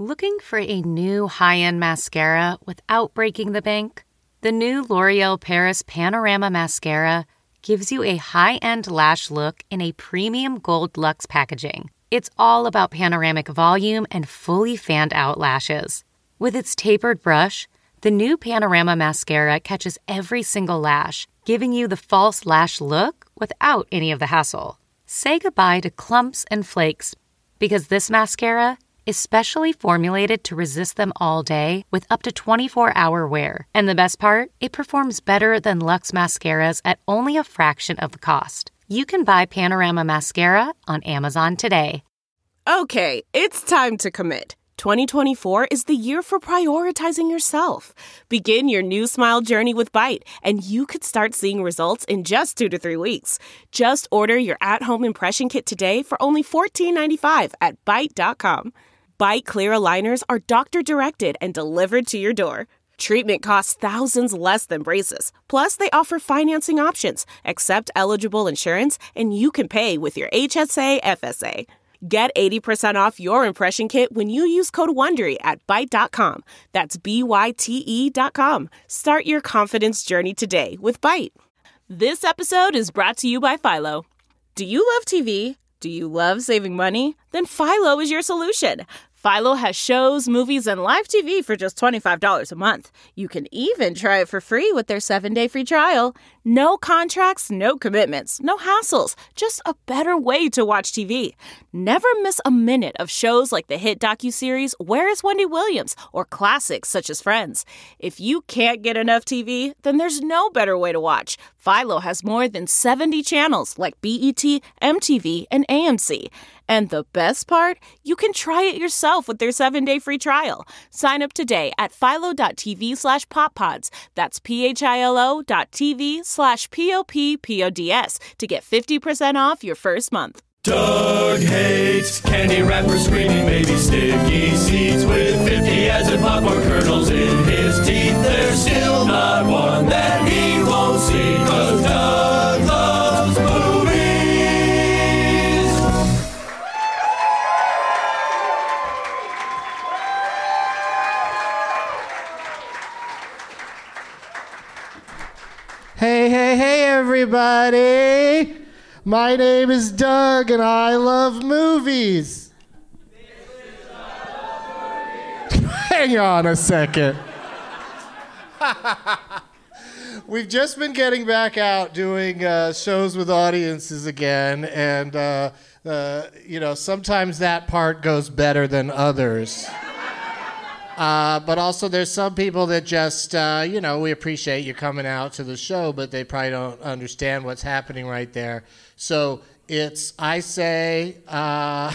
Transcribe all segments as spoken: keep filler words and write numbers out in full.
Looking for a new high-end mascara without breaking the bank? The new L'Oreal Paris Panorama Mascara gives you a high-end lash look in a premium gold luxe packaging. It's all about panoramic volume and fully fanned-out lashes. With its tapered brush, the new Panorama Mascara catches every single lash, giving you the false lash look without any of the hassle. Say goodbye to clumps and flakes, because this mascara is specially formulated to resist them all day with up to twenty-four hour wear. And the best part? It performs better than Luxe mascaras at only a fraction of the cost. You can buy Panorama Mascara on Amazon today. Okay, it's time to commit. twenty twenty-four is the year for prioritizing yourself. Begin your new smile journey with Byte, and you could start seeing results in just two to three weeks. Just order your at-home impression kit today for only fourteen ninety-five at byte dot com. Byte Clear aligners are doctor-directed and delivered to your door. Treatment costs thousands less than braces. Plus, they offer financing options, accept eligible insurance, and you can pay with your H S A F S A. Get eighty percent off your impression kit when you use code WONDERY at byte dot com. That's B Y T E dot com. Start your confidence journey today with Byte. This episode is brought to you by Philo. Do you love T V? Do you love saving money? Then Philo is your solution. Philo has shows, movies, and live T V for just twenty-five dollars a month. You can even try it for free with their seven-day free trial. No contracts, no commitments, no hassles. Just a better way to watch T V. Never miss a minute of shows like the hit docuseries Where is Wendy Williams? Or classics such as Friends. If you can't get enough T V, then there's no better way to watch. Philo has more than seventy channels like B E T, M T V, and A M C. And the best part? You can try it yourself with their seven-day free trial. Sign up today at philo.tv slash poppods. That's P-H-I-L-O dot TV slash P-O-P-P-O-D-S to get fifty percent off your first month. Doug hates candy wrappers, screaming baby sticky seeds with fifty as in popcorn kernels in his teeth. There's still not one that he won't see, 'cause Doug loves movies. Hey, hey, hey, everybody! My name is Doug, and I love movies. Hang on a second. We've just been getting back out doing uh, shows with audiences again, and uh, uh, you know, sometimes that part goes better than others. Uh, but also there's some people that just, uh, you know, we appreciate you coming out to the show, but they probably don't understand what's happening right there. So it's, I say, uh,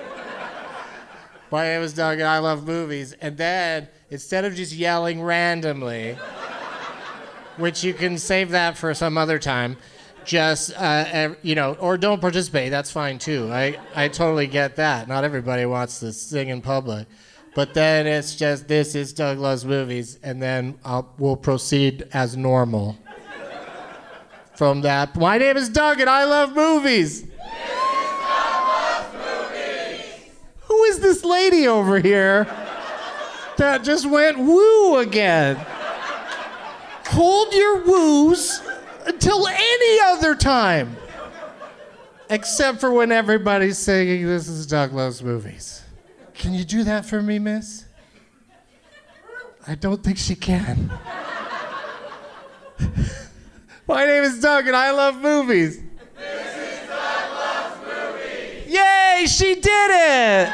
my name is Doug and I love movies. And then instead of just yelling randomly, which you can save that for some other time, just, uh, you know, or don't participate, that's fine too. I, I totally get that. Not everybody wants to sing in public. But then it's just, this is Doug Loves Movies, and then I'll, we'll proceed as normal. From that, my name is Doug, and I love movies. This is Doug Loves Movies. Who is this lady over here that just went woo again? Hold your woos until any other time. Except for when everybody's singing, this is Doug Loves Movies. Can you do that for me, miss? I don't think she can. My name is Doug, and I love movies. This is Doug Loves Movies. Yay, she did it!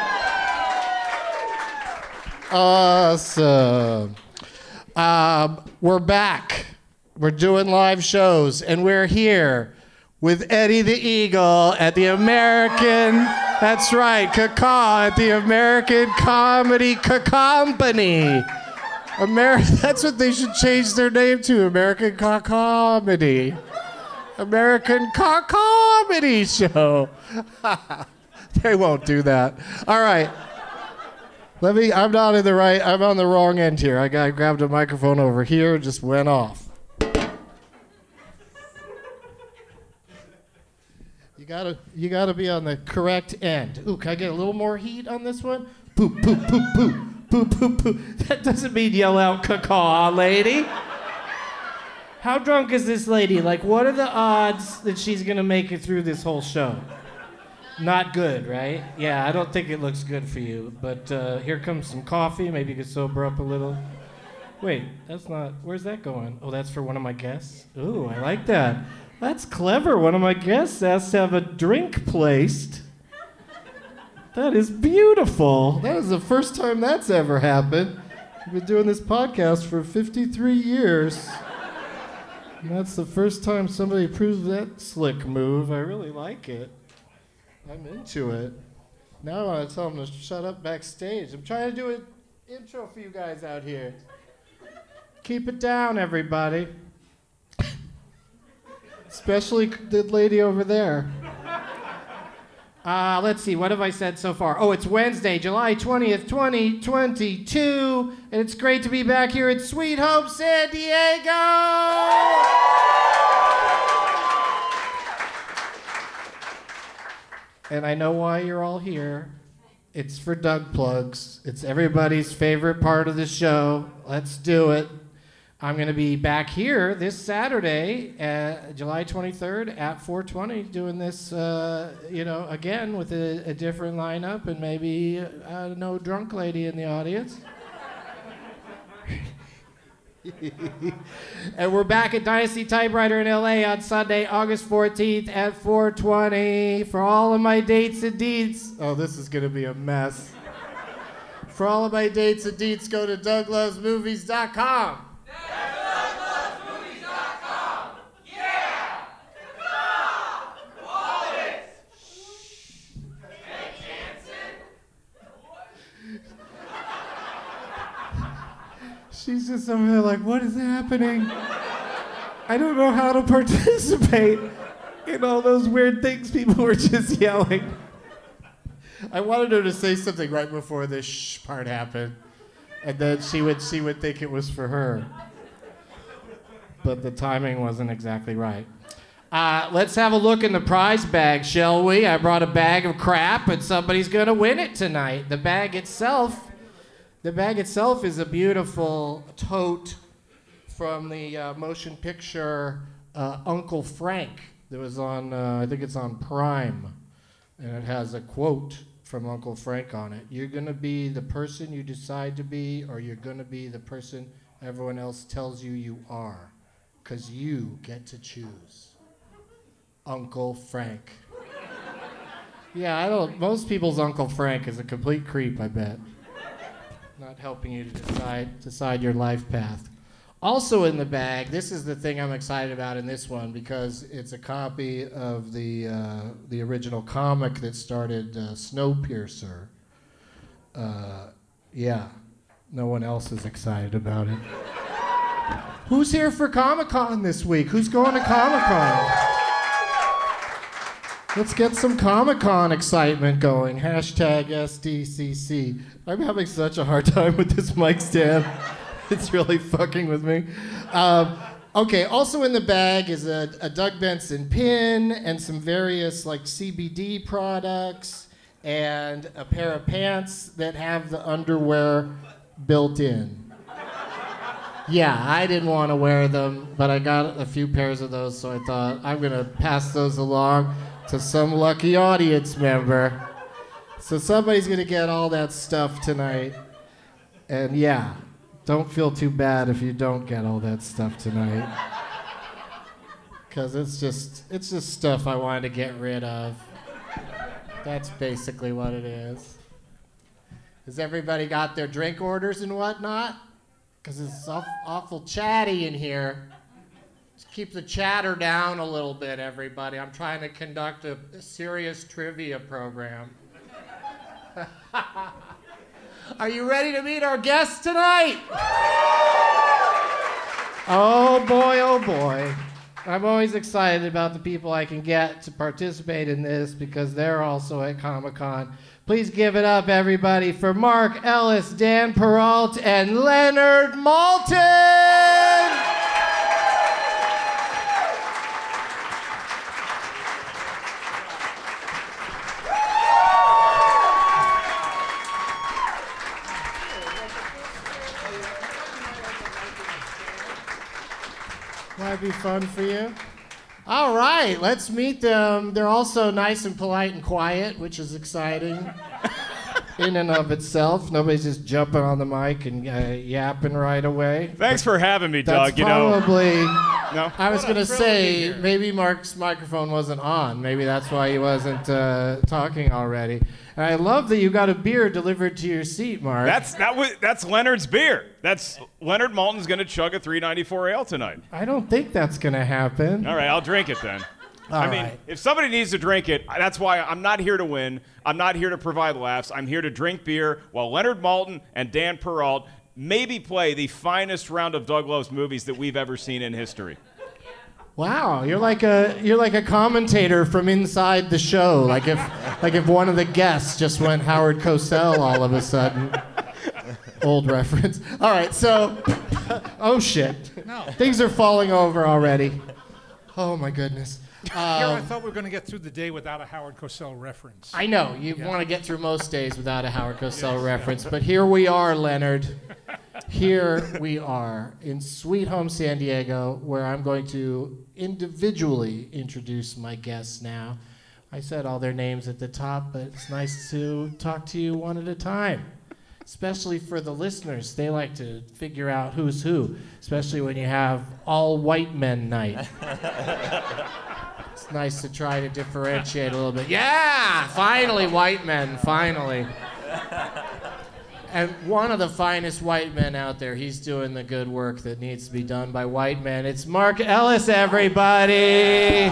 Awesome. Um, we're back. We're doing live shows, and we're here with Eddie the Eagle at the American, that's right, Caca at the American Comedy Company. Ameri- that's what they should change their name to, American Comedy. American Comedy Show. They won't do that. All right. Let me, I'm not in the right, I'm on the wrong end here. I got grabbed a microphone over here and just went off. You gotta, you gotta be on the correct end. Ooh, can I get a little more heat on this one? Poop, poop, poop, poop, poop, poop, poop. That doesn't mean yell out caw, lady. How drunk is this lady? Like, what are the odds that she's gonna make it through this whole show? Not good, right? Yeah, I don't think it looks good for you. But uh, here comes some coffee. Maybe you could sober up a little. Wait, that's not, where's that going? Oh, that's for one of my guests? Ooh, I like that. That's clever. One of my guests asked to have a drink placed. That is beautiful. That is the first time that's ever happened. I've been doing this podcast for fifty-three years. And that's the first time somebody approves that slick move. I really like it. I'm into it. Now I want to tell them to shut up backstage. I'm trying to do an intro for you guys out here. Keep it down, everybody. Especially the lady over there. Uh, let's see, what have I said so far? Oh, it's Wednesday, July twentieth, twenty twenty-two, and it's great to be back here at Sweet Hope, San Diego! And I know why you're all here. It's for Doug Plugs. It's everybody's favorite part of the show. Let's do it. I'm going to be back here this Saturday, uh, July twenty-third at four twenty, doing this, uh, you know, again with a, a different lineup and maybe uh, no drunk lady in the audience. And we're back at Dynasty Typewriter in L A on Sunday, August fourteenth at four twenty for all of my dates and deets. Oh, this is going to be a mess. For all of my dates and deets, go to doug loves movies dot com. She's just over there like, what is happening? I don't know how to participate in all those weird things people were just yelling. I wanted her to say something right before this shh part happened, and then she would she would think it was for her. But the timing wasn't exactly right. Uh, let's have a look in the prize bag, shall we? I brought a bag of crap, and somebody's gonna win it tonight. The bag itself. The bag itself is a beautiful tote from the uh, motion picture uh, Uncle Frank that was on, uh, I think it's on Prime, and it has a quote from Uncle Frank on it. You're going to be the person you decide to be, or you're going to be the person everyone else tells you you are, because you get to choose. Uncle Frank. Yeah, I don't, most people's Uncle Frank is a complete creep, I bet. Not helping you to decide decide your life path. Also in the bag, this is the thing I'm excited about in this one because it's a copy of the uh, the original comic that started uh, Snowpiercer. Uh, yeah, no one else is excited about it. Who's here for Comic-Con this week? Who's going to Comic-Con? Let's get some Comic-Con excitement going. Hashtag S D C C. I'm having such a hard time with this mic stand. It's really fucking with me. Um, okay, also in the bag is a, a Doug Benson pin and some various like C B D products and a pair of pants that have the underwear built in. Yeah, I didn't want to wear them, but I got a few pairs of those, so I thought I'm going to pass those along to some lucky audience member. So somebody's going to get all that stuff tonight. And yeah, don't feel too bad if you don't get all that stuff tonight. Because it's just, it's just stuff I wanted to get rid of. That's basically what it is. Has everybody got their drink orders and whatnot? Because it's awful, awful chatty in here. Just keep the chatter down a little bit, everybody. I'm trying to conduct a, a serious trivia program. Are you ready to meet our guests tonight? Oh boy, oh boy. I'm always excited about the people I can get to participate in this because they're also at Comic-Con. Please give it up, everybody, for Mark Ellis, Dan Peralt, and Leonard Maltin! Might be fun for you. All right, let's meet them. They're also nice and polite and quiet, which is exciting in and of itself. Nobody's just jumping on the mic and uh, yapping right away. Thanks for having me, That's Doug. You probably, know. No. I was going to say, maybe Mark's microphone wasn't on. Maybe that's why he wasn't uh, talking already. And I love that you got a beer delivered to your seat, Mark. That's that was that's Leonard's beer. That's Leonard Maltin's going to chug a three ninety-four ale tonight. I don't think that's going to happen. All right, I'll drink it then. All I mean, right. if somebody needs to drink it, that's why I'm not here to win. I'm not here to provide laughs. I'm here to drink beer while Leonard Maltin and Dan Perrault maybe play the finest round of Doug Loves Movies that we've ever seen in history. Wow, you're like a you're like a commentator from inside the show. Like if like if one of the guests just went Howard Cosell all of a sudden. Old reference. All right, so oh shit, No. things are falling over already. Oh my goodness. Here, I Um, thought we were going to get through the day without a Howard Cosell reference. I know you want to get through most days without a Howard Cosell reference, but here we are, Leonard. Here we are in Sweet Home San Diego, where I'm going to individually introduce my guests now. I said all their names at the top, but it's nice to talk to you one at a time, especially for the listeners. They like to figure out who's who, especially when you have all white men night. It's nice to try to differentiate a little bit. Yeah, finally, white men, finally. And one of the finest white men out there, he's doing the good work that needs to be done by white men. It's Mark Ellis, everybody.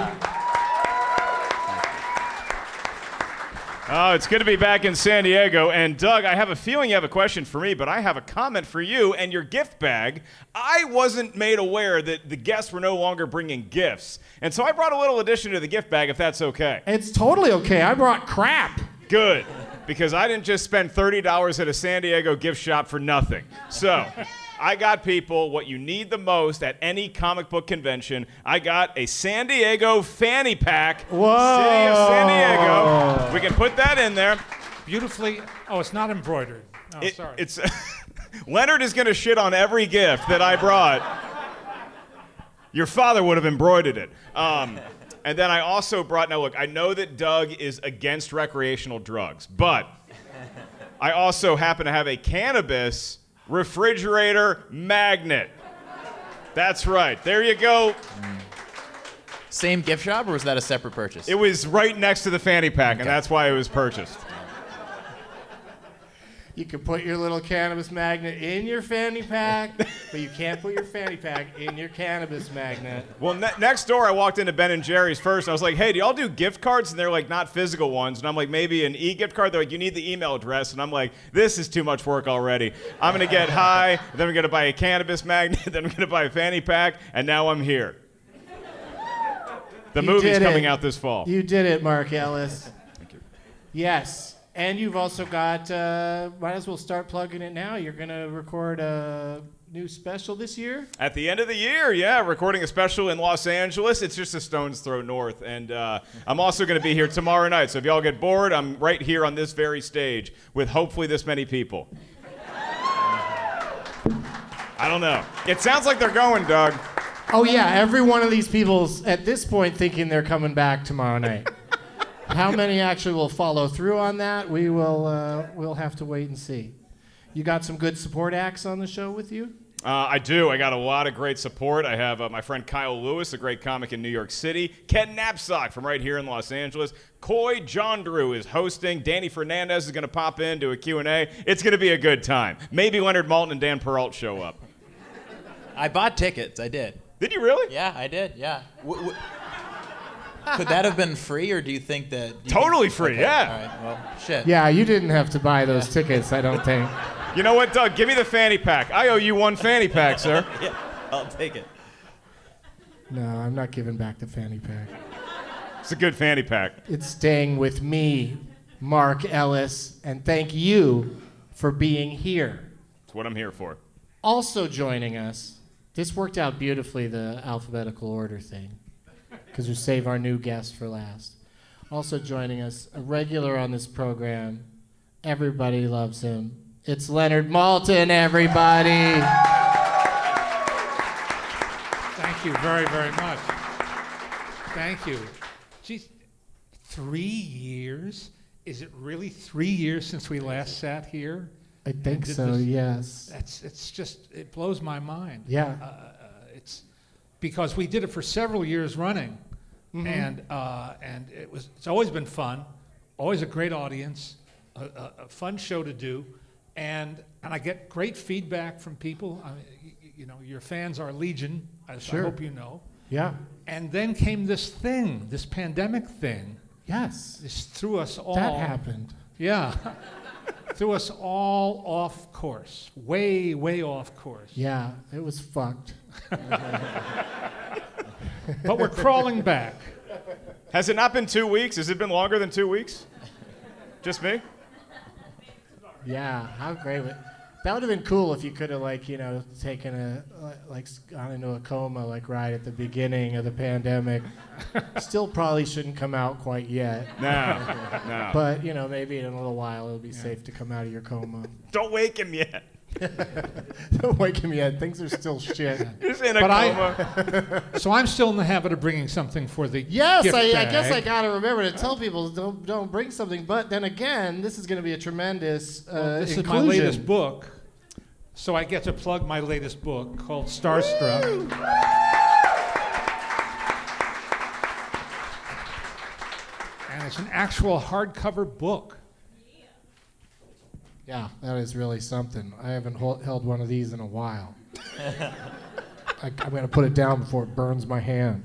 Oh, it's good to be back in San Diego. And Doug, I have a feeling you have a question for me, but I have a comment for you and your gift bag. I wasn't made aware that the guests were no longer bringing gifts. And so I brought a little addition to the gift bag, if that's okay. It's totally okay. I brought crap. Good, because I didn't just spend thirty dollars at a San Diego gift shop for nothing. So I got people what you need the most at any comic book convention. I got a San Diego fanny pack. Whoa. City of San Diego. We can put that in there. Beautifully. Oh, it's not embroidered. Oh, It- sorry. It's Leonard is going to shit on every gift that I brought. Your father would have embroidered it. Um, and then I also brought, now look, I know that Doug is against recreational drugs, but I also happen to have a cannabis refrigerator magnet. That's right. There you go. Same gift shop, or was that a separate purchase? It was right next to the fanny pack, and that's why it was purchased. You can put your little cannabis magnet in your fanny pack, but you can't put your fanny pack in your cannabis magnet. Well, ne- next door, I walked into Ben and Jerry's first. And I was like, hey, do y'all do gift cards? And they're like, not physical ones. And I'm like, maybe an e-gift card? They're like, you need the email address. And I'm like, this is too much work already. I'm going to get high, then I'm going to buy a cannabis magnet, then I'm going to buy a fanny pack, and now I'm here. The You movie's did coming it. out this fall. You did it, Mark Ellis. Thank you. Yes. And you've also got, uh, might as well start plugging it now. You're going to record a new special this year? At the end of the year, yeah, recording a special in Los Angeles. It's just a stone's throw north. And uh, I'm also going to be here tomorrow night. So if y'all get bored, I'm right here on this very stage with hopefully this many people. I don't know. It sounds like they're going, Doug. Oh, yeah. Every one of these people's at this point thinking they're coming back tomorrow night. How many actually will follow through on that? We will uh, we'll have to wait and see. You got some good support acts on the show with you? Uh, I do. I got a lot of great support. I have uh, my friend Kyle Lewis, a great comic in New York City. Ken Knapsack from right here in Los Angeles. Coy John Drew is hosting. Danny Fernandez is going to pop in, do a Q and A. It's going to be a good time. Maybe Leonard Maltin and Dan Perrault show up. I bought tickets. I did. Did you really? Yeah, I did. Yeah. W- w- Could that have been free, or do you think that? You Totally can- free, okay, yeah. All right. Well, shit. Yeah, you didn't have to buy those tickets, I don't think. You know what, Doug? Give me the fanny pack. I owe you one fanny pack, sir. Yeah, I'll take it. No, I'm not giving back the fanny pack. It's a good fanny pack. It's staying with me, Mark Ellis, and thank you for being here. That's what I'm here for. Also joining us, this worked out beautifully, the alphabetical order thing, because we save our new guest for last. Also joining us, a regular on this program, everybody loves him. It's Leonard Maltin, everybody. Thank Thank you very, very much. Thank you. Geez, three years? Is it really three years since we last sat here? I think did so, this? yes. That's, it's just, it blows my mind. Yeah. Uh, it's because we did it for several years running, Mhm. and uh, and it was, it's always been fun, always a great audience, a, a, a fun show to do, and and I get great feedback from people. I mean, you, you know, your fans are legion, as Sure. I hope you know. Yeah. And then came this thing, this pandemic thing. Yes. This threw us all. That happened. Yeah. Threw us all off course, way, way off course. Yeah, it was fucked. But we're crawling back. Has it not been two weeks? Has it been longer than two weeks? Just me? Yeah, how great would that would have been cool if you could have, like, you know, taken a like gone into a coma like right at the beginning of the pandemic. Still probably shouldn't come out quite yet. No, no. But you know, maybe in a little while it'll be safe to come out of your coma. Don't wake him yet. Don't wake him yet. Things are still shit. He's in a But I- coma. So I'm still in the habit of bringing something for the Yes, gift I, I bag. guess I gotta remember to tell people don't don't bring something. But then again, this is going to be a tremendous uh, Well, this inclusion. is my latest book, so I get to plug my latest book called Starstruck. And it's an actual hardcover book. Yeah, that is really something. I haven't hol- held one of these in a while. I, I'm going to put it down before it burns my hand.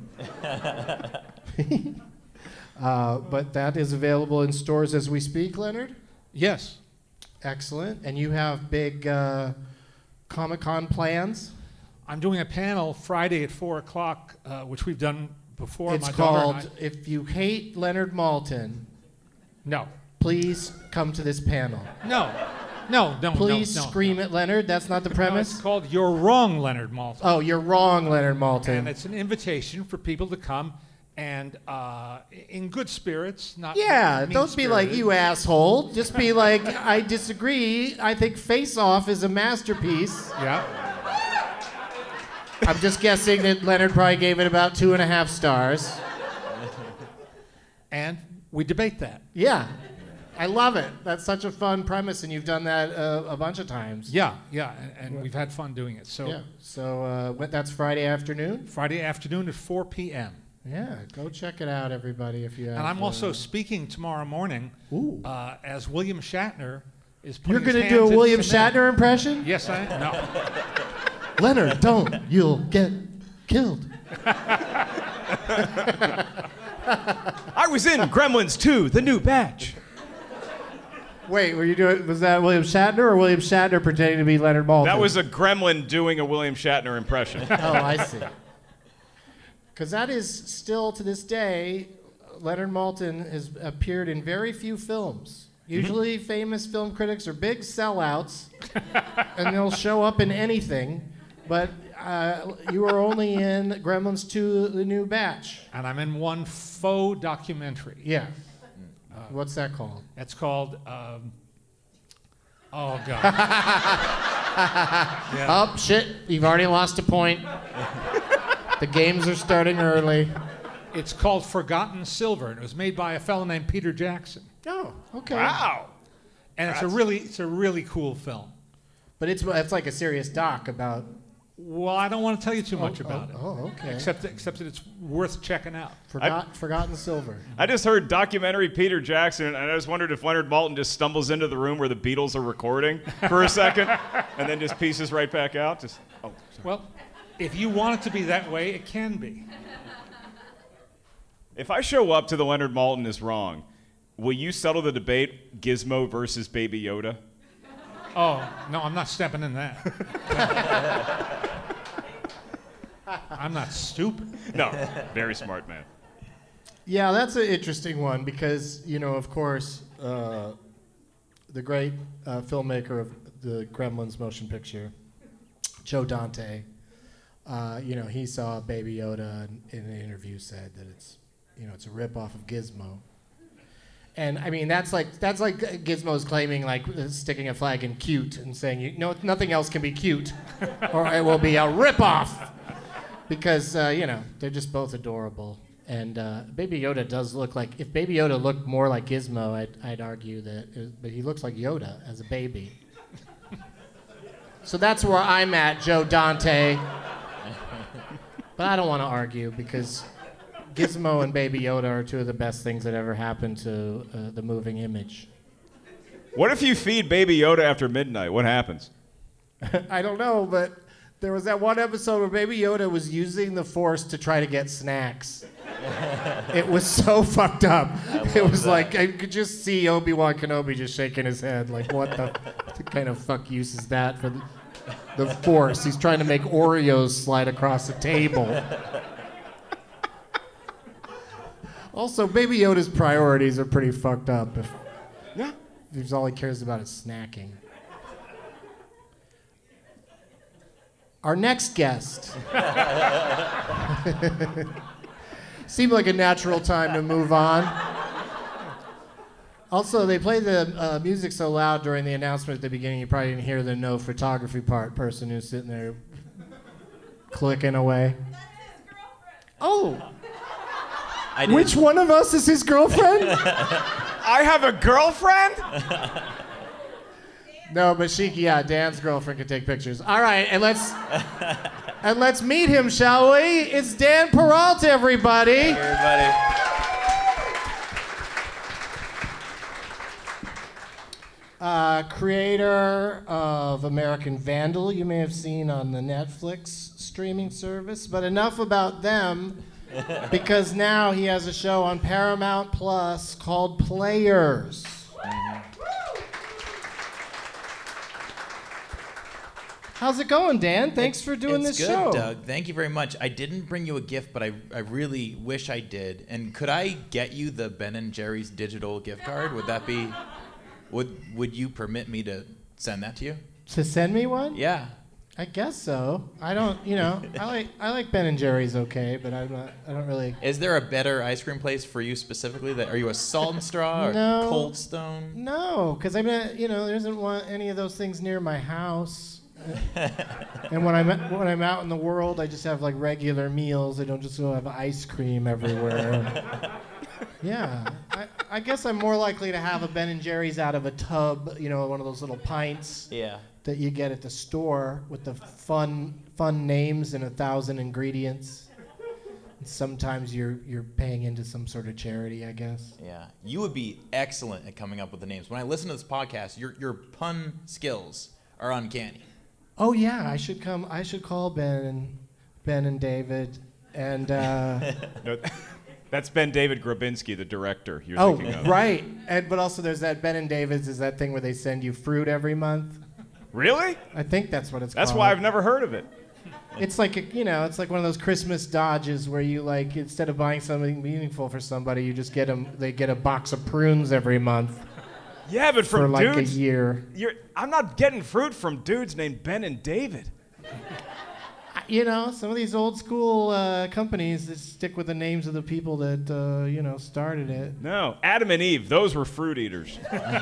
uh, but that is available in stores as we speak, Leonard? Yes. Excellent. And you have big uh, Comic-Con plans? I'm doing a panel Friday at four o'clock, uh, which we've done before. It's my daughter called and I- If You Hate Leonard Maltin, No. Please Come to This Panel. No. No, no, Please no, no. scream at Leonard. That's not the No, premise? it's called You're Wrong, Leonard Maltin. Oh, you're wrong, Leonard Maltin. And it's an invitation for people to come and uh, in good spirits, not Yeah, don't be like, mean-spirited. you asshole. Just be like, I disagree. I think Face Off is a masterpiece. Yeah. I'm just guessing that Leonard probably gave it about two and a half stars. And we debate that. Yeah, I love it. That's such a fun premise, and you've done that uh, a bunch of times. Yeah, yeah, and, and we've had fun doing it. So Yeah. So uh, what, that's Friday afternoon? Friday afternoon at four p.m. Yeah, go check it out, everybody, if you have. And I'm uh, also speaking tomorrow morning Ooh. uh, as William Shatner is putting You're his going to do hands a in William cement. Shatner impression? Yes, I no. Leonard, don't. You'll get killed. I was in Gremlins two, the new batch. Wait, were you doing? Was that William Shatner or William Shatner pretending to be Leonard Maltin? That was a gremlin doing a William Shatner impression. Oh, I see. Because that is still to this day, Leonard Maltin has appeared in very few films. Usually, famous film critics are big sellouts, and they'll show up in anything. But uh, you were only in Gremlins two, the new batch. And I'm in one faux documentary. Yeah. What's that called? It's called. Um, oh God. Yeah. Oh, shit. You've already lost a point. The games are starting early. It's called Forgotten Silver, and it was made by a fellow named Peter Jackson. Oh, okay. Wow. And it's a really, it's a really cool film. But it's, it's like a serious doc about... Well, I don't want to tell you too much oh, about oh, it. Oh, okay. Except, except that it's worth checking out. Forgot, Forgotten Silver. I just heard documentary Peter Jackson, and I just wondered if Leonard Maltin just stumbles into the room where the Beatles are recording for a second, and then just pieces right back out. Just oh. Well, if you want it to be that way, it can be. If I show up to the Leonard Maltin is wrong, will you settle the debate Gizmo versus Baby Yoda? Oh, no, I'm not stepping in that. I'm not stupid. No, very smart man. Yeah, that's an interesting one because, you know, of course, uh, the great uh, filmmaker of the Gremlins motion picture, Joe Dante, uh, you know, he saw Baby Yoda and in an interview said that it's, you know, it's a ripoff of Gizmo. And I mean, that's like that's like Gizmo's claiming like uh, sticking a flag in cute and saying, you know, nothing else can be cute, or it will be a ripoff. because uh, you know they're just both adorable. And uh, Baby Yoda does look like, if Baby Yoda looked more like Gizmo, I'd, I'd argue that, it, but he looks like Yoda as a baby. So that's where I'm at, Joe Dante. But I don't want to argue because Gizmo and Baby Yoda are two of the best things that ever happened to uh, the moving image. What if you feed Baby Yoda after midnight? What happens? I don't know, but there was that one episode where Baby Yoda was using the Force to try to get snacks. It was so fucked up. It was that. Like, I could just see Obi-Wan Kenobi just shaking his head. Like, what the, what kind of fuck use is that for the, the Force? He's trying to make Oreos slide across the table. Also, Baby Yoda's priorities are pretty fucked up. If, yeah. if all he cares about is snacking. Our next guest. Seemed like a natural time to move on. Also, they play the uh, music so loud during the announcement at the beginning, you probably didn't hear the no photography part person who's sitting there clicking away. Oh! I did. Which one of us is his girlfriend? I have a girlfriend? No, but she, yeah, Dan's girlfriend can take pictures. All right, and let's and let's meet him, shall we? It's Dan Peralta, everybody. Hey, everybody. Uh, creator of American Vandal, you may have seen on the Netflix streaming service. But enough about them, because now he has a show on Paramount Plus called Players. How's it going, Dan? Thanks for doing it's this good, show. Doug. Thank you very much. I didn't bring you a gift, but I, I really wish I did. And could I get you the Ben and Jerry's digital gift card? Would that be... Would Would you permit me to send that to you? To send me one? Yeah. I guess so. I don't, you know, I like I like Ben and Jerry's okay, but I'm not. I don't really. Is there a better ice cream place for you specifically? That are you a Salt and Straw or No. Cold Stone? No, because I mean, you know, there isn't one, any of those things near my house. And when I'm when I'm out in the world, I just have like regular meals. I don't just go have ice cream everywhere. Yeah, I, I guess I'm more likely to have a Ben and Jerry's out of a tub, you know, one of those little pints. Yeah. That you get at the store with the fun fun names and a thousand ingredients. And sometimes you're you're paying into some sort of charity, I guess. Yeah. You would be excellent at coming up with the names. When I listen to this podcast, your your pun skills are uncanny. Oh yeah, I should come. I should call Ben and Ben and David and. Uh, No, that's Ben David Grabinski, the director you're oh thinking of. right, and but also there's that Ben and David's is that thing where they send you fruit every month. Really? I think that's what it's That's called. why I've never heard of it. It's like a, you know, it's like one of those Christmas dodges where you like instead of buying something meaningful for somebody, you just get them. They get a box of prunes every month Yeah, but for from like dudes, a year. You're, I'm not getting fruit from dudes named Ben and David. You know, some of these old school uh, companies that stick with the names of the people that uh, you know started it. No, Adam and Eve, those were fruit eaters.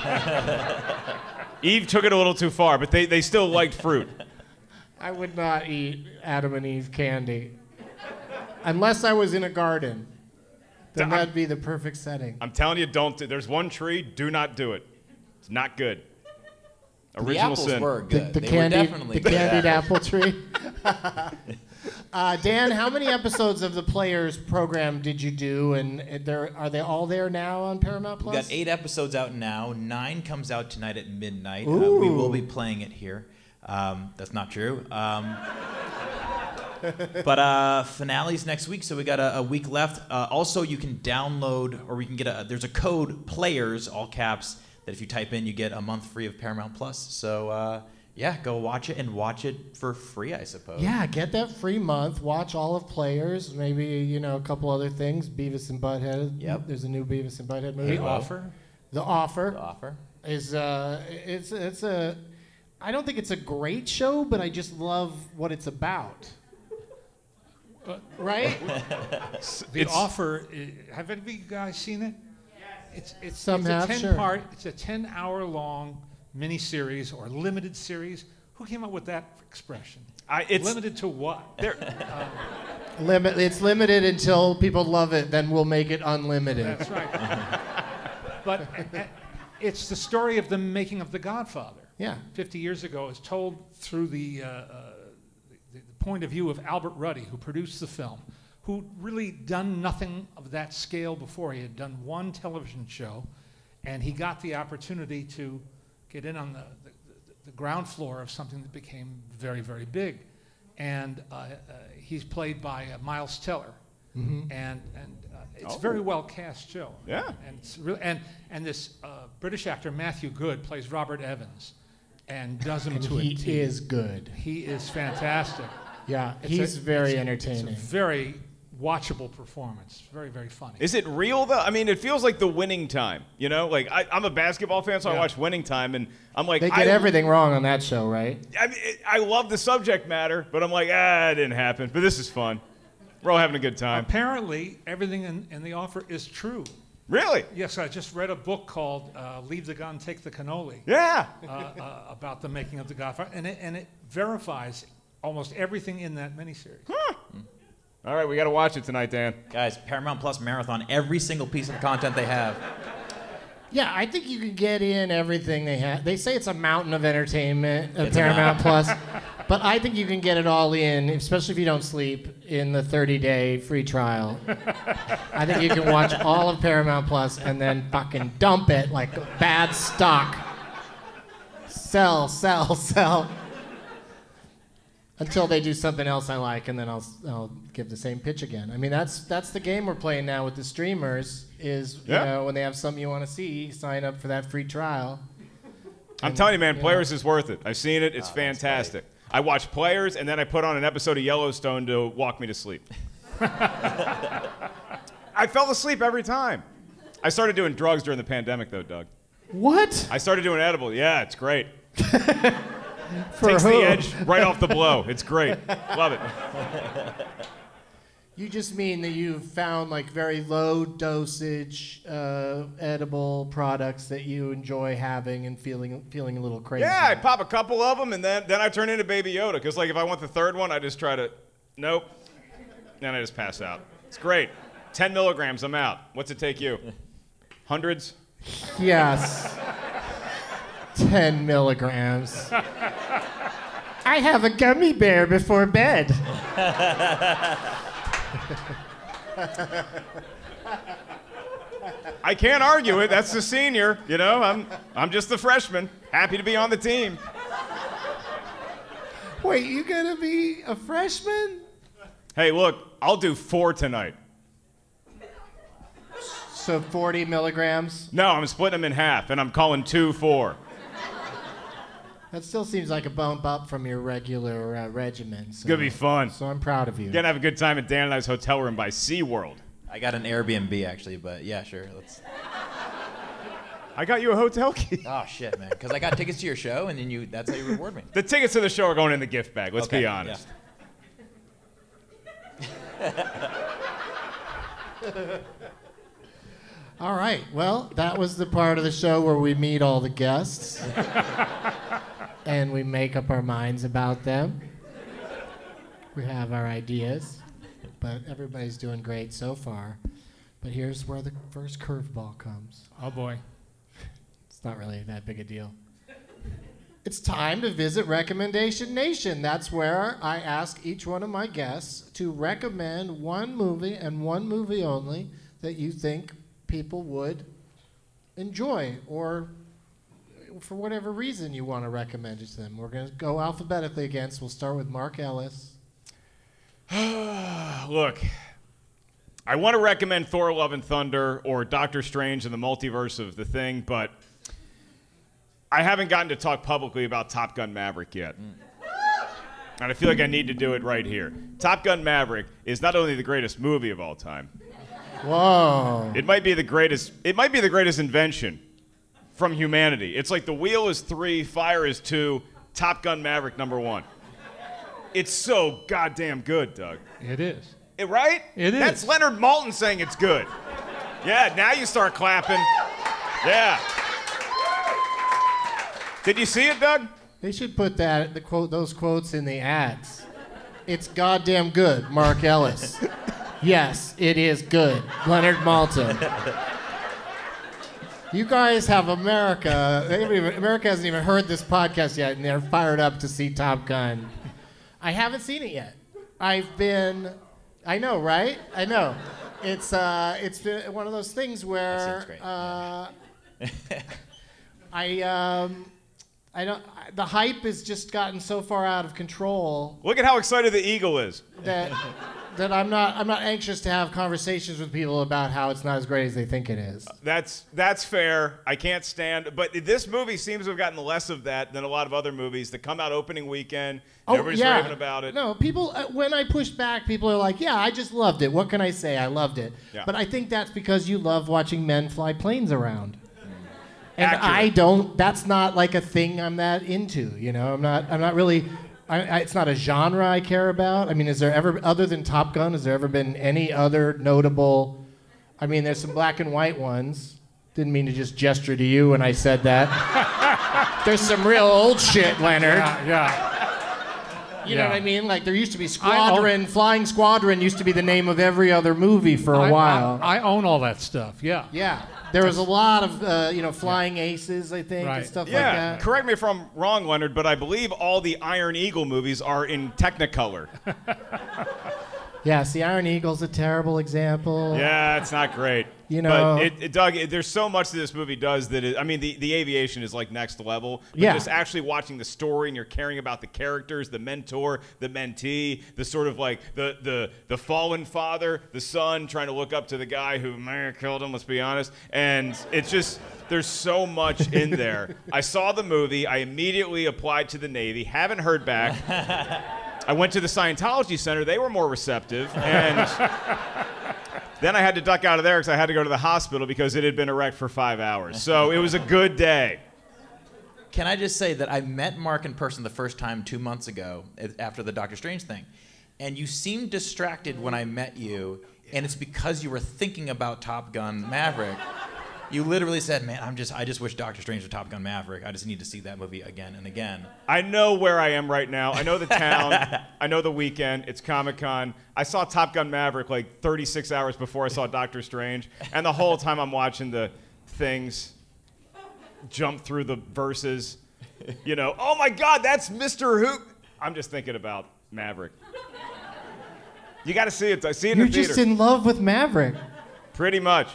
Eve took it a little too far, but they, they still liked fruit. I would not eat Adam and Eve candy unless I was in a garden. Then I'm- that'd be the perfect setting. I'm telling you, don't do There's one tree, do not do it. It's not good. The Original apples sin. were The, good. the they candied, were definitely the good candied apples. apple tree. uh, Dan, how many episodes of the Players program did you do, and uh, there are they all there now on Paramount We've Plus? got eight episodes out now. Nine comes out tonight at midnight. Uh, we will be playing it here. Um, that's not true. Um, but uh, finale's next week, so we got a, a week left. Uh, also, you can download, or we can get a. There's a code PLAYERS, all caps, that if you type in, you get a month free of Paramount Plus. So uh, yeah, go watch it and watch it for free, I suppose. Yeah, get that free month. Watch all of Players. Maybe you know a couple other things. Beavis and Butthead. Yep. There's a new Beavis and Butthead movie. The Offer. The Offer. The Offer. Is uh, it's it's a. I don't think it's a great show, but I just love what it's about. Uh, Right? The It's- Offer. i- Have any of you guys seen it? It's it's Some it's have, a ten sure. part. It's a ten hour long miniseries or limited series. Who came up with that expression? I, it's Limited to what? Limit. It's limited until people love it. Then we'll make it unlimited. That's right. But uh, it's the story of the making of The Godfather. Yeah. fifty years ago, is told through the, uh, uh, the, the point of view of Albert Ruddy, who produced the film, who'd really done nothing of that scale before. He had done one television show, and he got the opportunity to get in on the, the, the, the ground floor of something that became very, very big. And uh, uh, he's played by uh, Miles Teller. Mm-hmm. And, and uh, it's a Oh. very well cast show. Yeah. And, it's really, and, and this uh, British actor, Matthew Good, plays Robert Evans and does him And to a he T. is good. He is fantastic. Yeah, It's he's a- very it's a- entertaining. It's a very watchable performance. Very, very funny. Is it real though? I mean, it feels like the Winning Time. You know, like I, I'm a basketball fan, so I Yeah. watch Winning Time, and I'm like, They get I, everything wrong on that show, right? I mean, it, I love the subject matter, but I'm like, ah, it didn't happen. But this is fun. We're all having a good time. Apparently, everything in, in the offer is true. Really? Yes, I just read a book called uh, Leave the Gun, Take the Cannoli Yeah. uh, uh, about the making of The Godfather, and it, and it verifies almost everything in that miniseries. All right, we got to watch it tonight, Dan. Guys, Paramount Plus marathon every single piece of content they have. Yeah, I think you can get in everything they have. They say it's a mountain of entertainment at It's a Paramount Plus, but I think you can get it all in, especially if you don't sleep, in the thirty-day free trial. I think you can watch all of Paramount Plus and then fucking dump it like bad stock. Sell, sell, sell. Until they do something else I like, and then I'll I'll give the same pitch again. I mean, that's that's the game we're playing now with the streamers. Is you Yeah. know when they have something you want to see, sign up for that free trial. I'm telling you, man, yeah. Players is worth it. I've seen it. It's Oh, that's fantastic. I watch Players, and then I put on an episode of Yellowstone to walk me to sleep. I fell asleep every time. I started doing drugs during the pandemic, though, Doug. What? I started doing edible. Yeah, it's great. For Takes who? the edge right off the blow. It's great. Love it. You just mean that you've found like very low dosage uh, edible products that you enjoy having and feeling feeling a little crazy. Yeah, I pop a couple of them, and then, then I turn into Baby Yoda. Because, like, if I want the third one, I just try to, nope. Then I just pass out. It's great. ten milligrams, I'm out. What's it take you? Hundreds? Yes. Ten milligrams. I have a gummy bear before bed. I can't argue it. That's the senior. You know, I'm, I'm just the freshman. Happy to be on the team. Wait, you gonna be a freshman? Hey, look, I'll do four tonight. So forty milligrams? No, I'm splitting them in half, and I'm calling two four. That still seems like a bump up from your regular uh, regimen. So, It's gonna be fun. So I'm proud of you. Gonna have a good time at Dan and I's hotel room by SeaWorld. I got an Airbnb actually, but yeah, sure. Let's. I got you a hotel key. Oh shit, man! Because I got tickets to your show, and then you—that's how you reward me. The tickets to the show are going in the gift bag. Let's Okay, be yeah. honest. All right. Well, that was the part of the show where we meet all the guests and we make up our minds about them. We have our ideas, but everybody's doing great so far. But here's where the first curveball comes. Oh boy. It's not really that big a deal. It's time to visit Recommendation Nation. That's where I ask each one of my guests to recommend one movie and one movie only that you think people would enjoy, or for whatever reason you want to recommend it to them. We're going to go alphabetically again, so we'll start with Mark Ellis. Look, I want to recommend Thor: Love and Thunder or Doctor Strange in the Multiverse of the Thing, but I haven't gotten to talk publicly about Top Gun Maverick yet. And I feel like I need to do it right here. Top Gun Maverick is not only the greatest movie of all time, Whoa. it might be the greatest it might be the greatest invention from humanity. It's like the wheel is three, fire is two, Top Gun Maverick number one. It's so goddamn good, Doug. It is. It, right? It is. That's Leonard Maltin saying it's good. Yeah, now you start clapping. Yeah. Did you see it, Doug? They should put that the quote those quotes in the ads. It's goddamn good, Mark Ellis. Yes, it is good, Leonard Maltin. You guys have America. America hasn't even heard this podcast yet, and they're fired up to see Top Gun. I haven't seen it yet. I've been. I know, right? I know. It's uh, it's been one of those things where uh, I um, I don't. The hype has just gotten so far out of control. Look at how excited the eagle is. That that I'm not I'm not anxious to have conversations with people about how it's not as great as they think it is. That's that's fair. I can't stand. But this movie seems to have gotten less of that than a lot of other movies that come out opening weekend. Oh, everybody's yeah. raving about it. No, people, uh, when I push back, people are like, yeah, I just loved it. What can I say? I loved it. Yeah. But I think that's because you love watching men fly planes around. And Accurate. I don't, that's not like a thing I'm that into, you know? I'm not, I'm not really, I, I, it's not a genre I care about. I mean, is there ever, other than Top Gun, has there ever been any other notable, I mean, there's some black and white ones. Didn't mean to just gesture to you when I said that. There's some real old shit, Leonard. Yeah, yeah. You know Yeah. what I mean? Like there used to be Squadron, Flying Squadron used to be the name of every other movie for a I, while. I, I own all that stuff. Yeah. yeah, there was a lot of uh, you know Flying Aces, I think, Right. and stuff Yeah, like that. correct me if I'm wrong, Leonard, but I believe all the Iron Eagle movies are in Technicolor. Yeah, see, Iron Eagle's a terrible example. Yeah, it's not great. You know- but it, it, Doug, it, there's so much that this movie does that it, I mean, the, the aviation is like next level. But Yeah. just actually watching the story and you're caring about the characters, the mentor, the mentee, the sort of like the the the fallen father, the son trying to look up to the guy who may have killed him. Let's be honest. And it's just there's so much in there. I saw the movie. I immediately applied to the Navy. Haven't heard back. I went to the Scientology Center. They were more receptive. And then I had to duck out of there because I had to go to the hospital because it had been erect for five hours. So it was a good day. Can I just say that I met Mark in person the first time two months ago a- after the Doctor Strange thing, and you seemed distracted when I met you, and it's because you were thinking about Top Gun Maverick. You literally said, "Man, I'm just I just wish Doctor Strange was Top Gun Maverick. I just need to see that movie again and again." I know where I am right now. I know the town. I know the weekend. It's Comic-Con. I saw Top Gun Maverick like thirty-six hours before I saw Doctor Strange. And the whole time I'm watching the things jump through the verses. You know, oh my God, that's Mister Who. I'm just thinking about Maverick. You got to see it. I see it in You're the theater. just in love with Maverick. Pretty much.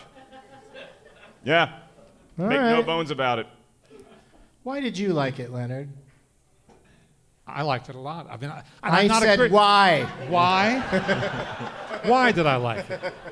Yeah. All Make no right. bones about it. Why did you like it, Leonard? I liked it a lot. I mean, I, and I I'm not said a crit- why. Why? Why did I like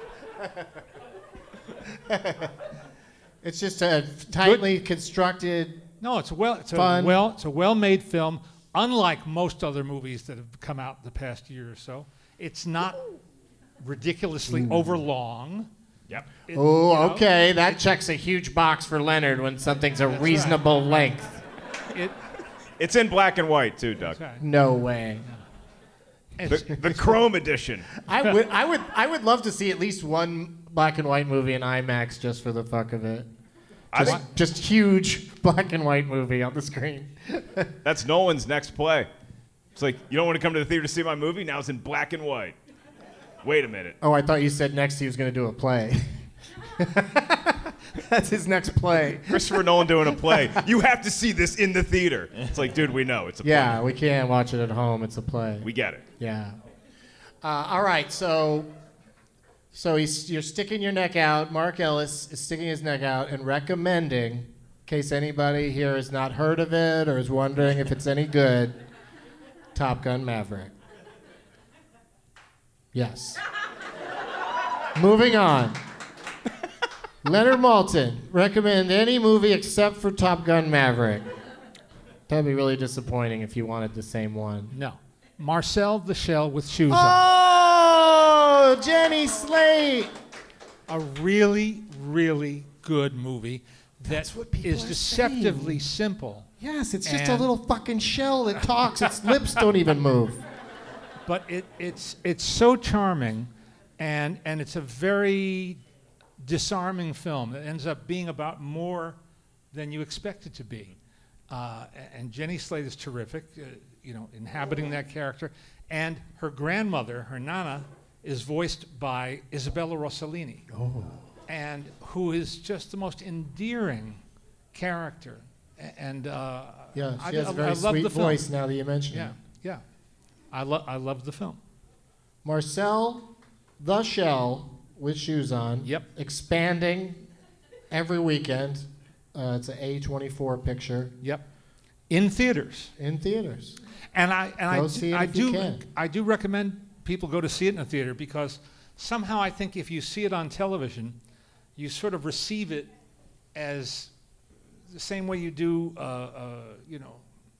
it? It's just a tightly constructed. No, it's a well, it's Fun. a well, it's a well-made film. Unlike most other movies that have come out the past year or so, it's not ridiculously overlong. Yep. It- Oh, you know, okay, that checks a huge box for Leonard when something's a reasonable length. It, It's in black and white too, Doug. okay. No way. It's- The, the Chrome edition. I would, I would, I would love to see at least one black and white movie in IMAX just for the fuck of it. I Just, think just huge black and white movie on the screen. that's Nolan's next play. It's like, you don't want to come to the theater to see my movie? Now it's in black and white. Wait a minute. Oh, I thought you said next he was going to do a play. That's his next play. Christopher Nolan doing a play. You have to see this in the theater. It's like, dude, we know. It's a Yeah, play. we can't watch it at home. It's a play. We get it. Yeah. Uh, all right, so so he's, you're sticking your neck out. Mark Ellis is sticking his neck out and recommending, in case anybody here has not heard of it or is wondering if it's any good, Top Gun Maverick. Yes. Moving on. Leonard Maltin, recommend any movie except for Top Gun Maverick. That'd be really disappointing if you wanted the same one. No. Marcel the Shell with shoes on. Oh, Jenny Slate. A really, really good movie that That's what people is are deceptively saying. simple. Yes, it's just a And- little fucking shell that talks. Its lips don't even move. But it, it's it's so charming, and and it's a very disarming film that ends up being about more than you expect it to be. Uh, and Jenny Slate is terrific, uh, you know, inhabiting that character. And her grandmother, her Nana, is voiced by Isabella Rossellini. Oh. And who is just the most endearing character. A- And uh, Yeah, I, she has I, a very I love sweet the film. voice now that you mention Yeah, it. yeah. I, lo- I love the film. Marcel the Shell with shoes on. Yep. Expanding every weekend. Uh, it's an A twenty-four picture Yep. In theaters. in theaters. And I and Go I, see it I if you do can. I do recommend people go to see it in a theater because somehow I think if you see it on television, you sort of receive it as the same way you do, uh, uh, you know,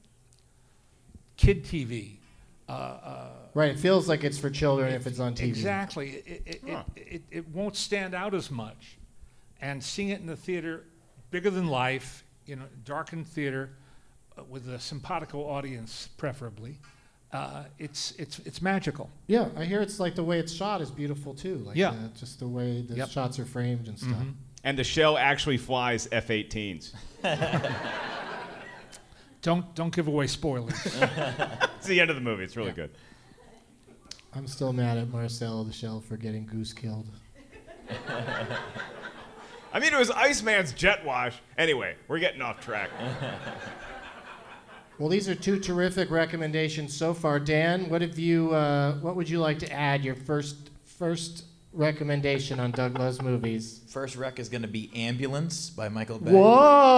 kid T V. Uh, uh, Right, it feels like it's for children if it's on T V. Exactly. It, it, Huh. it, it, it won't stand out as much. And seeing it in the theater, bigger than life, you know, darkened theater, uh, with a simpatico audience, preferably, uh, it's it's it's magical. Yeah, I hear it's like the way it's shot is beautiful too. Like Yeah. uh, just the way the Yep. shots are framed and stuff. Mhm. And the shell actually flies F eighteens. Don't don't give away spoilers. It's the end of the movie. It's really Yeah. good. I'm still mad at Marcel the Shell for getting goose killed. I mean, it was Iceman's jet wash. Anyway, we're getting off track. Well, these are two terrific recommendations so far. Dan, what have you? Uh, what would you like to add? Your first first recommendation on Doug Loves Movies. First rec is going to be Ambulance by Michael Bay. Whoa!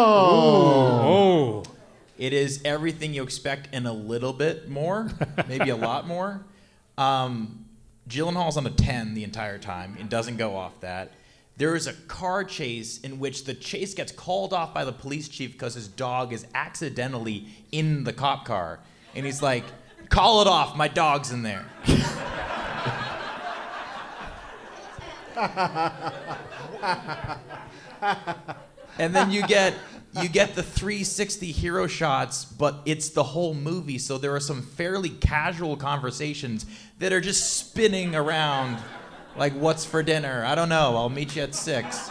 Oh. It is everything you expect and a little bit more, maybe a lot more. Um, Gyllenhaal's on a ten the entire time and doesn't go off that. There is a car chase in which the chase gets called off by the police chief because his dog is accidentally in the cop car. And he's like, call it off, my dog's in there. And then you get you get the three sixty hero shots, but it's the whole movie, so there are some fairly casual conversations that are just spinning around like, what's for dinner? I don't know, I'll meet you at six.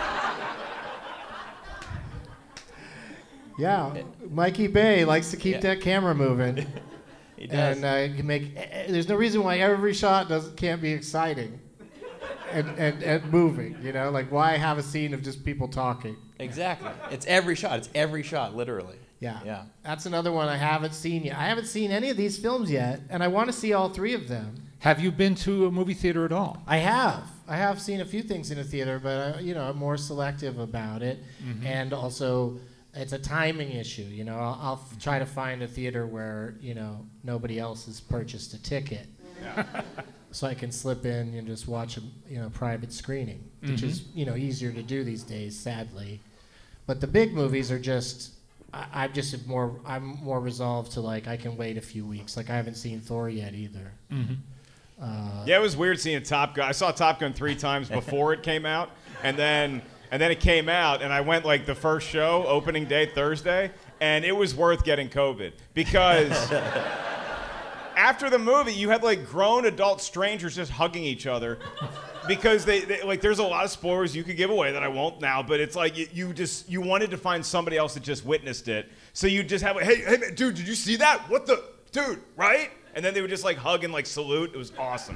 Yeah, Mikey Bay likes to keep Yeah. that camera moving. He does. And uh, can make. eh, There's no reason why every shot doesn't can't be exciting, and, and and moving. You know, like why have a scene of just people talking? Exactly. It's every shot. It's every shot, literally. Yeah. Yeah. That's another one I haven't seen yet. I haven't seen any of these films yet, and I want to see all three of them. Have you been to a movie theater at all? I have. I have seen a few things in a theater, but I, you know, I'm more selective about it, and also it's a timing issue. You know, I'll, I'll f- try to find a theater where you know nobody else has purchased a ticket, so I can slip in and just watch a you know private screening, which is you know easier to do these days, sadly. But the big movies are just. I, I'm just more. I'm more resolved to like I can wait a few weeks. Like I haven't seen Thor yet either. Uh, Yeah, it was weird seeing Top Gun. I saw Top Gun three times before it came out, and then and then it came out, and I went like the first show, opening day Thursday, and it was worth getting COVID because after the movie, you had like grown adult strangers just hugging each other because they, they like there's a lot of spoilers you could give away that I won't now, but it's like you, you just you wanted to find somebody else that just witnessed it, so you just have like, hey hey man, dude, did you see that? What the dude, right? And then they would just like hug and like salute. It was awesome.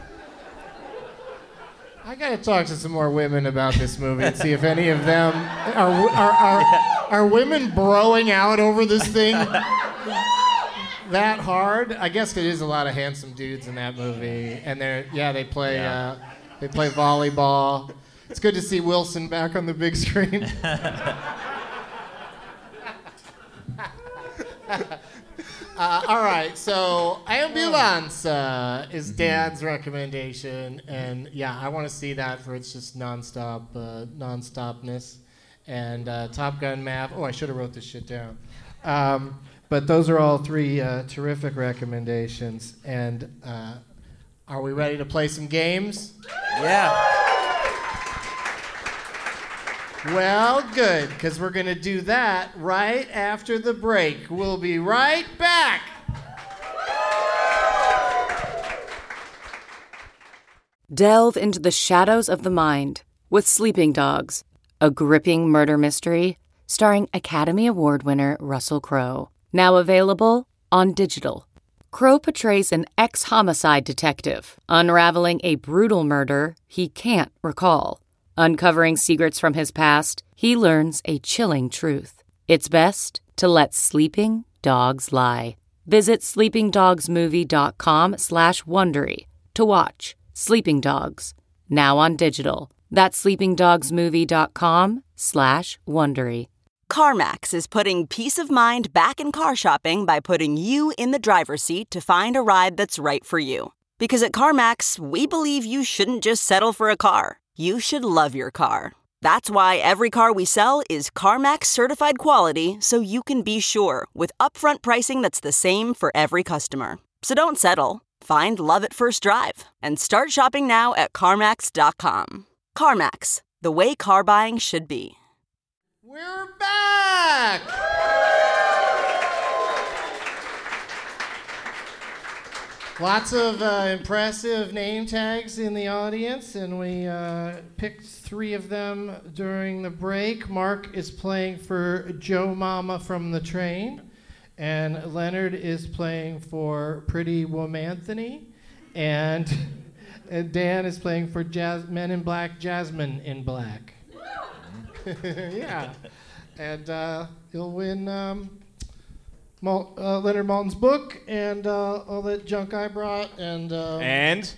I gotta talk to some more women about this movie and see if any of them are are are, are women broing out over this thing that hard. I guess there is a lot of handsome dudes in that movie, and they're yeah they play uh, they play volleyball. It's good to see Wilson back on the big screen. Uh, all right, so Ambulance uh, is Dan's recommendation, and yeah, I want to see that for its just nonstop, uh, nonstopness. And uh, Top Gun Mav. Oh, I should have wrote this shit down. Um, but those are all three uh, terrific recommendations. And uh, are we ready to play some games? Yeah. Well, good, because we're going to do that right after the break. We'll be right back. Delve into the shadows of the mind with Sleeping Dogs, a gripping murder mystery starring Academy Award winner Russell Crowe. Now available on digital. Crowe portrays an ex-homicide detective, unraveling a brutal murder he can't recall. Uncovering secrets from his past, he learns a chilling truth. It's best to let sleeping dogs lie. Visit sleepingdogsmovie.com slash Wondery to watch Sleeping Dogs, now on digital. That's sleepingdogsmovie.com slash Wondery. CarMax is putting peace of mind back in car shopping by putting you in the driver's seat to find a ride that's right for you. Because at CarMax, we believe you shouldn't just settle for a car. You should love your car. That's why every car we sell is CarMax certified quality, so you can be sure with upfront pricing that's the same for every customer. So don't settle. Find love at first drive and start shopping now at CarMax dot com. CarMax, the way car buying should be. We're back! Lots of uh, impressive name tags in the audience, and we uh, picked three of them during the break. Mark is playing for Joe Mama from The Train, and Leonard is playing for Pretty Womanthony, and, and Dan is playing for Jas- Men in Black, Jasmine in Black. Yeah, and uh, he'll win um, Mal- uh, Leonard Maltin's book and uh, all that junk I brought, and uh, And?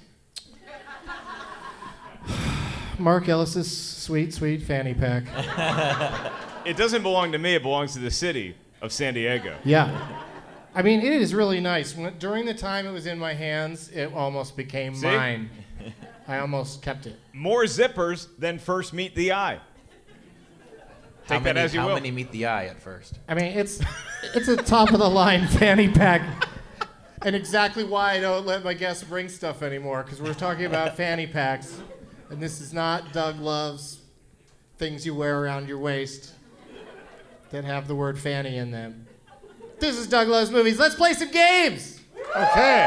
Mark Ellis's sweet, sweet fanny pack. It doesn't belong to me, it belongs to the city of San Diego. Yeah, I mean it is really nice. When, during the time it was in my hands, it almost became See? mine. I almost kept it. More zippers than first meet the eye. How Take many, that as you how will. many meet the eye at first? I mean, it's it's a top of the line fanny pack, and exactly why I don't let my guests bring stuff anymore, because we're talking about fanny packs, and this is not Doug Love's things you wear around your waist that have the word fanny in them. This is Doug Love's Movies. Let's play some games. Okay.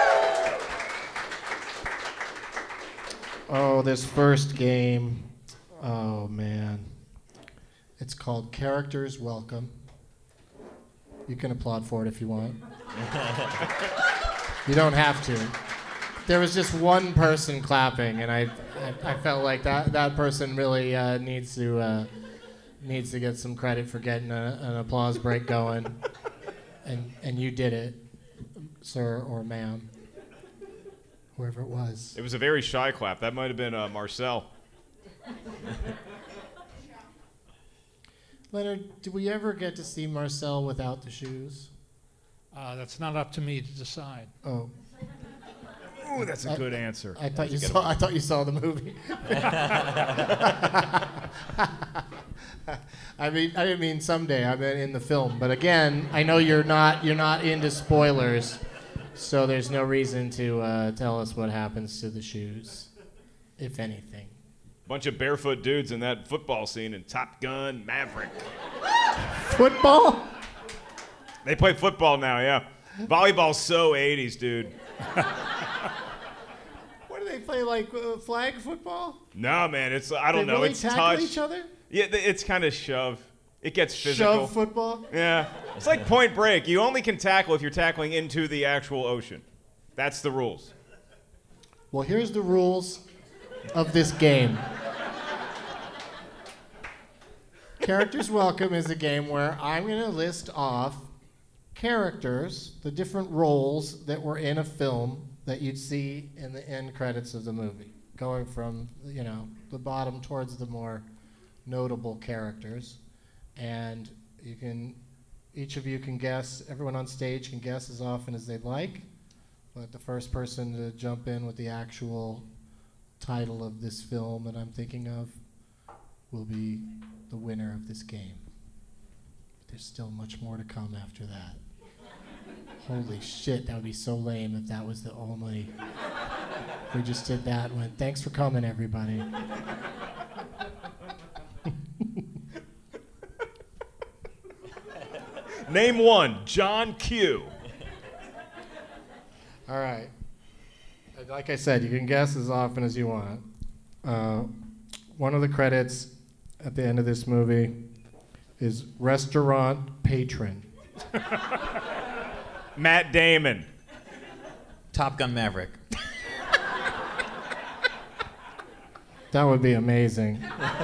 Oh, this first game. Oh man. It's called Characters Welcome. You can applaud for it if you want. You don't have to. There was just one person clapping, and I, I, I felt like that, that person really uh, needs to uh, needs to get some credit for getting a, an applause break going, and and you did it, sir or ma'am, whoever it was. It was a very shy clap. That might have been uh, Marcel. Leonard, did we ever get to see Marcel without the shoes? Uh, that's not up to me to decide. Oh. Ooh, that's a I, good answer. I thought you saw. I thought you saw the movie. I mean, I didn't mean someday. I meant in the film. But again, I know you're not. You're not into spoilers, so there's no reason to uh, tell us what happens to the shoes, if anything. Bunch of barefoot dudes in that football scene in Top Gun Maverick. Football? They play football now, yeah. Volleyball's so eighties, dude. What do they play, like uh, flag football? No, man, it's I don't they know. really It's tackle touch. each other? Yeah, th- it's kind of shove. It gets physical. Shove football? Yeah, it's like Point Break. You only can tackle if you're tackling into the actual ocean. That's the rules. Well, here's the rules of this game. Characters Welcome is a game where I'm going to list off characters, the different roles that were in a film that you'd see in the end credits of the movie, going from, you know, the bottom towards the more notable characters. And you can, each of you can guess, everyone on stage can guess as often as they'd like, but the first person to jump in with the actual title of this film that I'm thinking of will be the winner of this game. But there's still much more to come after that. Holy shit, that would be so lame if that was the only... We just did that and went, thanks for coming, everybody. Name one, John Q. All right. Like I said, you can guess as often as you want. Uh, one of the credits at the end of this movie is restaurant patron. Matt Damon. Top Gun Maverick. That would be amazing.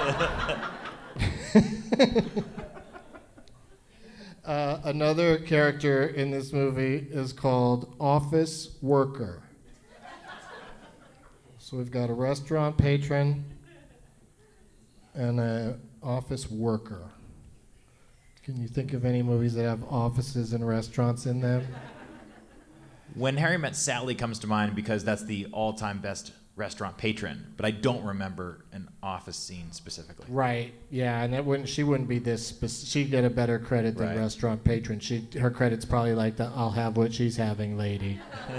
uh, another character in this movie is called Office Worker. So we've got a restaurant patron and an office worker. Can you think of any movies that have offices and restaurants in them? When Harry Met Sally comes to mind because that's the all-time best restaurant patron, but I don't remember an office scene specifically. Right. Yeah, and it wouldn't. She wouldn't be this. Spec- she'd get a better credit than Right. restaurant patron. She her credit's probably like the "I'll have what she's having" lady.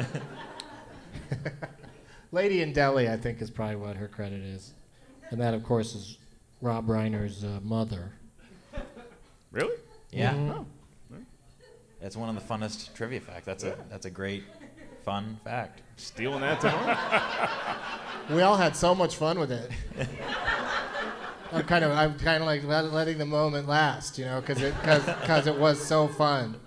Lady in Deli, I think, is probably what her credit is, and that, of course, is Rob Reiner's uh, mother. Really? Yeah. Mhm. Oh. That's one of the funnest trivia facts. That's a that's a great, fun fact. Stealing that tonight. We all had so much fun with it. I'm kind of I'm kind of like let, letting the moment last, you know, because it because because it was so fun.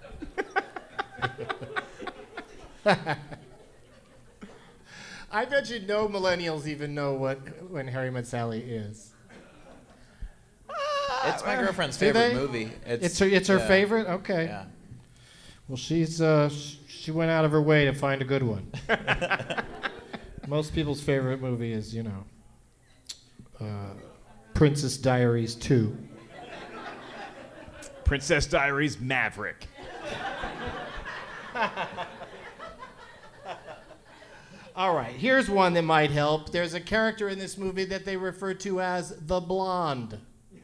I bet you no millennials even know what When Harry Met Sally is. It's my girlfriend's Do favorite they? movie. It's her it's her yeah. favorite. Okay. Yeah. Well, she's uh sh- she went out of her way to find a good one. Most people's favorite movie is, you know, uh, Princess Diaries two. Princess Diaries Maverick. All right, here's one that might help. There's a character in this movie that they refer to as the Blonde.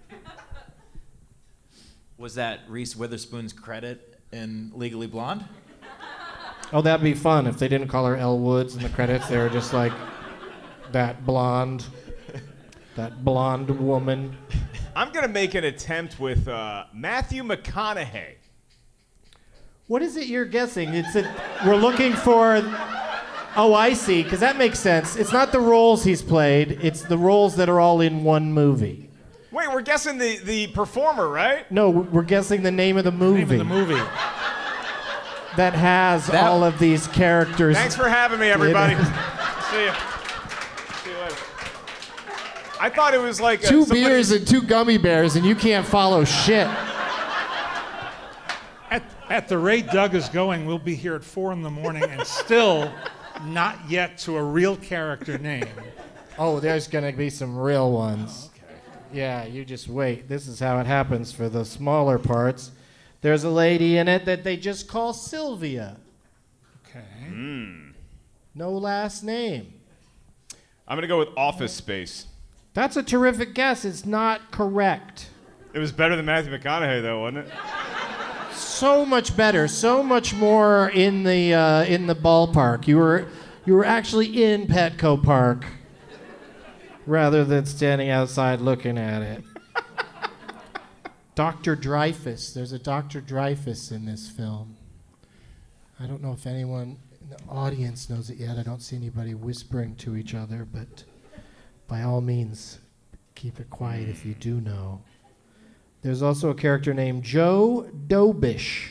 Was that Reese Witherspoon's credit in Legally Blonde? Oh, that'd be fun if they didn't call her Elle Woods in the credits. They were just like, that blonde, that blonde woman. I'm going to make an attempt with uh, Matthew McConaughey. What is it you're guessing? It's a, we're looking for, oh, I see, because that makes sense. It's not the roles he's played, it's the roles that are all in one movie. Wait, we're guessing the, the performer, right? No, we're guessing the name of the movie. Name of the movie. That has That- all of these characters. Thanks for having me, everybody. See you. See you later. I thought it was like a, Two somebody- beers and two gummy bears, and you can't follow shit. At, at the rate Doug is going, we'll be here at four in the morning and still not yet to a real character name. Oh, there's gonna be some real ones. Yeah, you just wait. This is how it happens for the smaller parts. There's a lady in it that they just call Sylvia. Okay. No last name. I'm going to go with Office Space. That's a terrific guess. It's not correct. It was better than Matthew McConaughey, though, wasn't it? So much better. So much more in the uh, in the ballpark. You were you were actually in Petco Park rather than standing outside looking at it. Doctor Dreyfus. There's a Doctor Dreyfus in this film. I don't know if anyone in the audience knows it yet. I don't see anybody whispering to each other, but by all means, keep it quiet if you do know. There's also a character named Joe Dobish.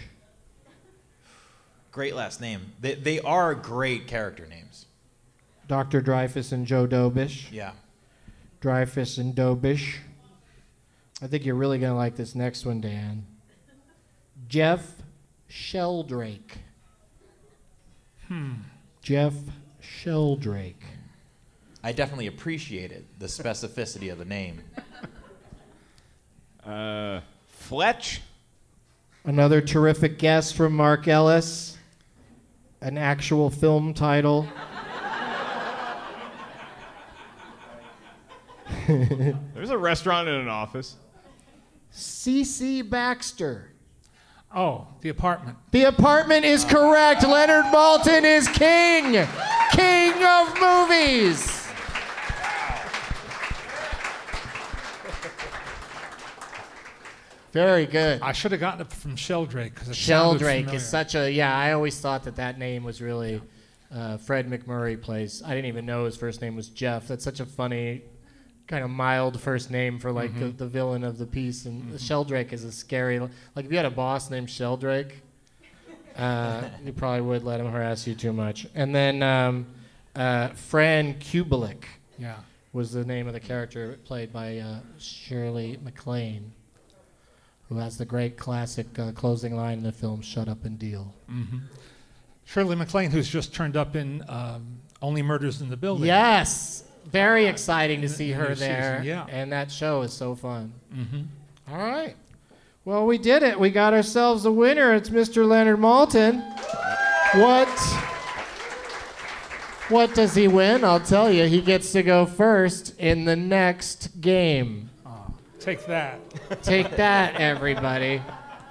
Great last name. They, they are great character names. Doctor Dreyfus and Joe Dobish. Yeah. Dreyfus and Dobish. I think you're really going to like this next one, Dan. Jeff Sheldrake. Hmm. Jeff Sheldrake. I definitely appreciated the specificity of the name. Uh, Fletch? Another terrific guess from Mark Ellis. An actual film title. There's a restaurant and an office. C C Baxter. Oh, The Apartment. The Apartment is correct. Leonard Maltin is king. King of movies. Very good. I should have gotten it from Sheldrake because it Sheldrake sounded is such a, yeah, I always thought that that name was really uh, Fred McMurray plays. I didn't even know his first name was Jeff. That's such a funny kind of mild first name for like mm-hmm. the, the villain of the piece, and mm-hmm. Sheldrake is a scary. Like if you had a boss named Sheldrake, uh, you probably would let him harass you too much. And then um, uh, Fran Kubelik. Yeah. Was the name of the character played by uh, Shirley MacLaine, who has the great classic uh, closing line in the film, "Shut up and deal." Mm-hmm. Shirley MacLaine, who's just turned up in um, Only Murders in the Building. Yes, very exciting to see her there. Season, yeah. And that show is so fun. Mm-hmm. All right. Well, we did it. We got ourselves a winner. It's Mister Leonard Maltin. What... What does he win? I'll tell you. He gets to go first in the next game. Oh, take that. Take that, everybody.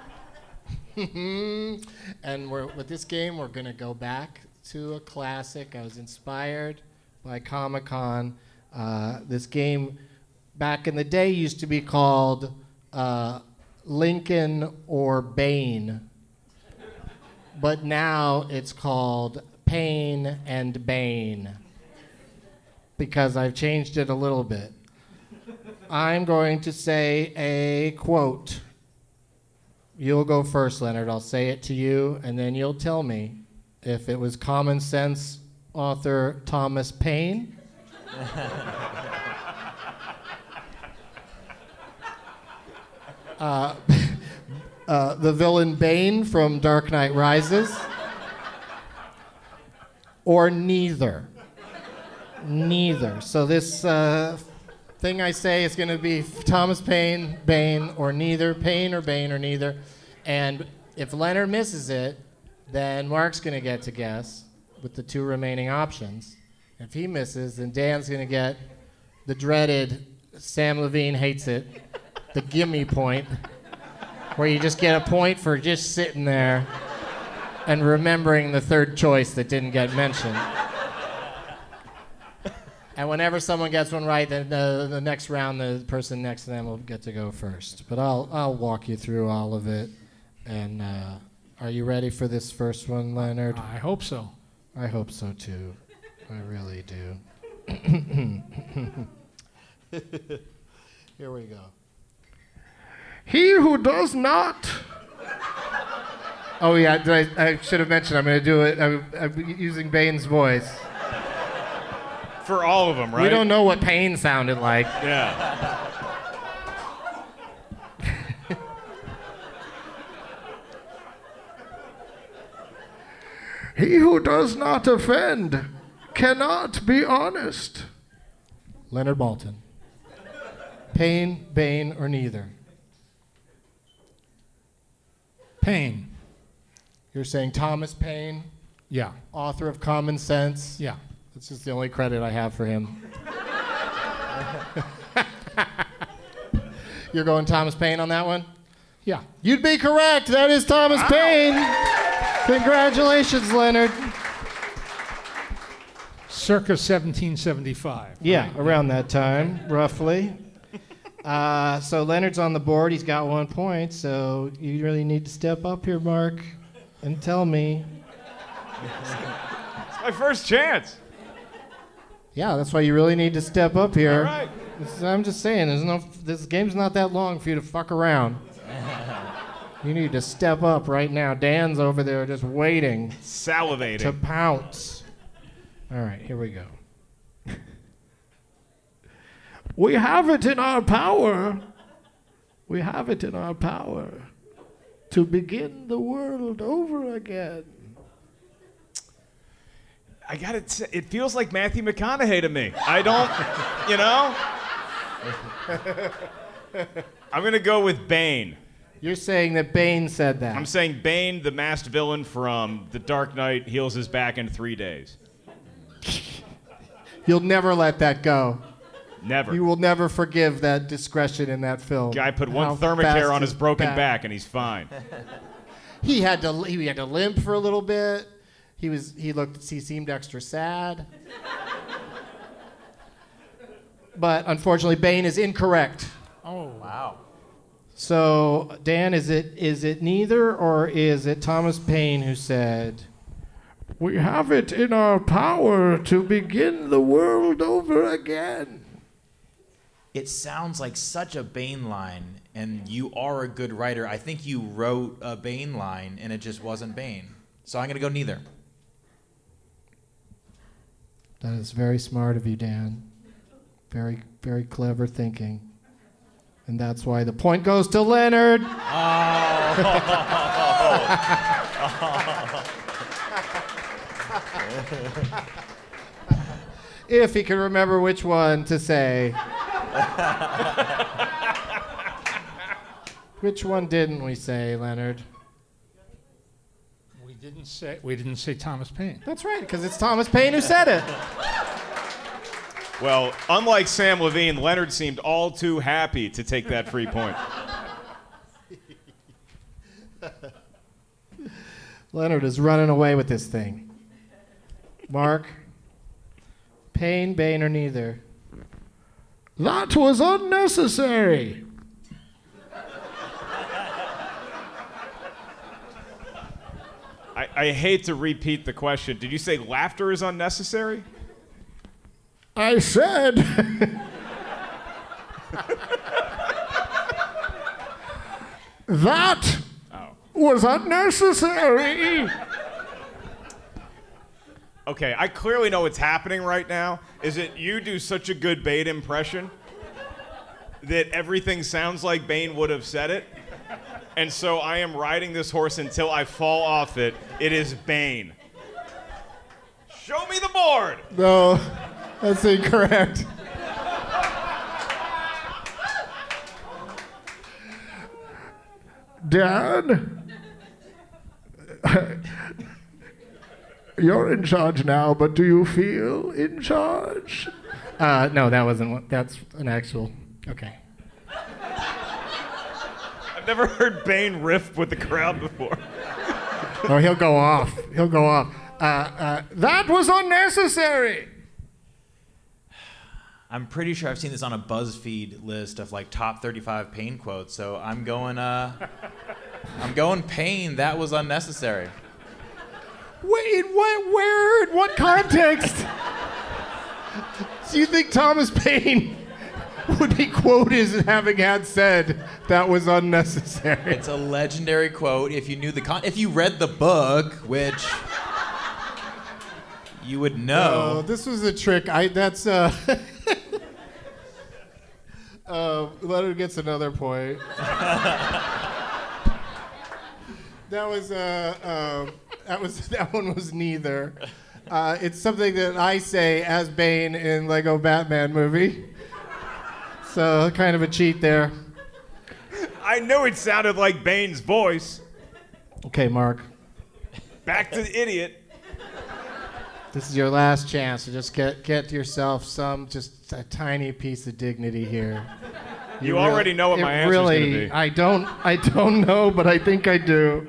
And we're, with this game, we're going to go back to a classic. I was inspired by Comic-Con. Uh, this game, back in the day, used to be called uh, Lincoln or Bane. But now it's called Pain and Bane, because I've changed it a little bit. I'm going to say a quote. You'll go first, Leonard. I'll say it to you, and then you'll tell me if it was Common Sense author Thomas Paine, uh, uh, the villain Bane from Dark Knight Rises, or neither. Neither. So this uh, thing I say is going to be Thomas Paine, Bane, or neither. Paine or Bane or neither. And if Leonard misses it, then Mark's going to get to guess with the two remaining options. If he misses, then Dan's going to get the dreaded, Sam Levine hates it, the gimme point, where you just get a point for just sitting there and remembering the third choice that didn't get mentioned. And whenever someone gets one right, then the, the next round, the person next to them will get to go first. But I'll I'll walk you through all of it. And uh, are you ready for this first one, Leonard? I hope so. I hope so too. I really do. Here we go. He who does not. Oh yeah, did I, I should have mentioned I'm going to do it. I'm, I'm using Bane's voice. For all of them, right? We don't know what Pain sounded like. Yeah. He who does not offend cannot be honest. Leonard Maltin. Pain, Bane, or neither? Paine. You're saying Thomas Paine? Yeah. Author of Common Sense? Yeah. That's just the only credit I have for him. You're going Thomas Paine on that one? Yeah. You'd be correct. That is Thomas wow. Paine. Congratulations, Leonard. Circa seventeen seventy-five. Yeah, right? around that time, roughly. Uh, so Leonard's on the board. He's got one point. So you really need to step up here, Mark, and tell me. It's my first chance. Yeah, that's why you really need to step up here. All right. This, I'm just saying, there's no. This game's not that long for you to fuck around. You need to step up right now. Dan's over there just waiting. Salivating. To pounce. All right, here we go. We have it in our power. We have it in our power to begin the world over again. I got it. It feels like Matthew McConaughey to me. I don't, you know? I'm going to go with Bane. You're saying that Bane said that. I'm saying Bane, the masked villain from The Dark Knight, heals his back in three days. You'll never let that go. Never. You will never forgive that discretion in that film. Guy put one thermacare on his broken back. back and he's fine. He had to he had to limp for a little bit. He was he looked he seemed extra sad. But unfortunately Bane is incorrect. Oh, wow. So, Dan, is it is it neither, or is it Thomas Paine who said, "We have it in our power to begin the world over again"? it sounds like such a Bane line, and you are a good writer. I think you wrote a Bane line, and it just wasn't Bane. So I'm going to go neither. That is very smart of you, Dan. Very, very clever thinking. And that's why the point goes to Leonard. If he can remember which one to say. Which one didn't we say, Leonard? We didn't say we didn't say Thomas Paine. That's right, because it's Thomas Paine who said it. Well, unlike Sam Levine, Leonard seemed all too happy to take that free point. Leonard is running away with this thing. Mark, Paine, Bane, or neither? That was unnecessary. I, I hate to repeat the question. Did you say laughter is unnecessary? I said that oh. was unnecessary. Okay, I clearly know what's happening right now. Is that you do such a good Bane impression that everything sounds like Bane would have said it. And so I am riding this horse until I fall off it. It is Bane. Show me the board. No, that's incorrect. Dan, you're in charge now, but do you feel in charge? Uh, no, that wasn't one. That's an actual. Okay. I've never heard Bane riff with the crowd before. Oh, he'll go off. He'll go off. Uh, uh, that was unnecessary. I'm pretty sure I've seen this on a BuzzFeed list of like top thirty-five Paine quotes. So I'm going. Uh, I'm going Paine. That was unnecessary. Wait, in what? Where? In what context? Do you think Thomas Paine would be quoted as having had said that was unnecessary? It's a legendary quote. If you knew the con, if you read the book, which you would know. Oh, this was a trick. I. That's. Uh, uh, Leonard gets another point. That was. Uh, uh, that was. That one was neither. Uh, it's something that I say as Bane in Lego Batman movie. So kind of a cheat there. I knew it sounded like Bane's voice. Okay, Mark. Back to the idiot. This is your last chance to just get get yourself some, just a tiny piece of dignity here. You, you already really, know what my answer's really, gonna be. I don't. I don't know, but I think I do.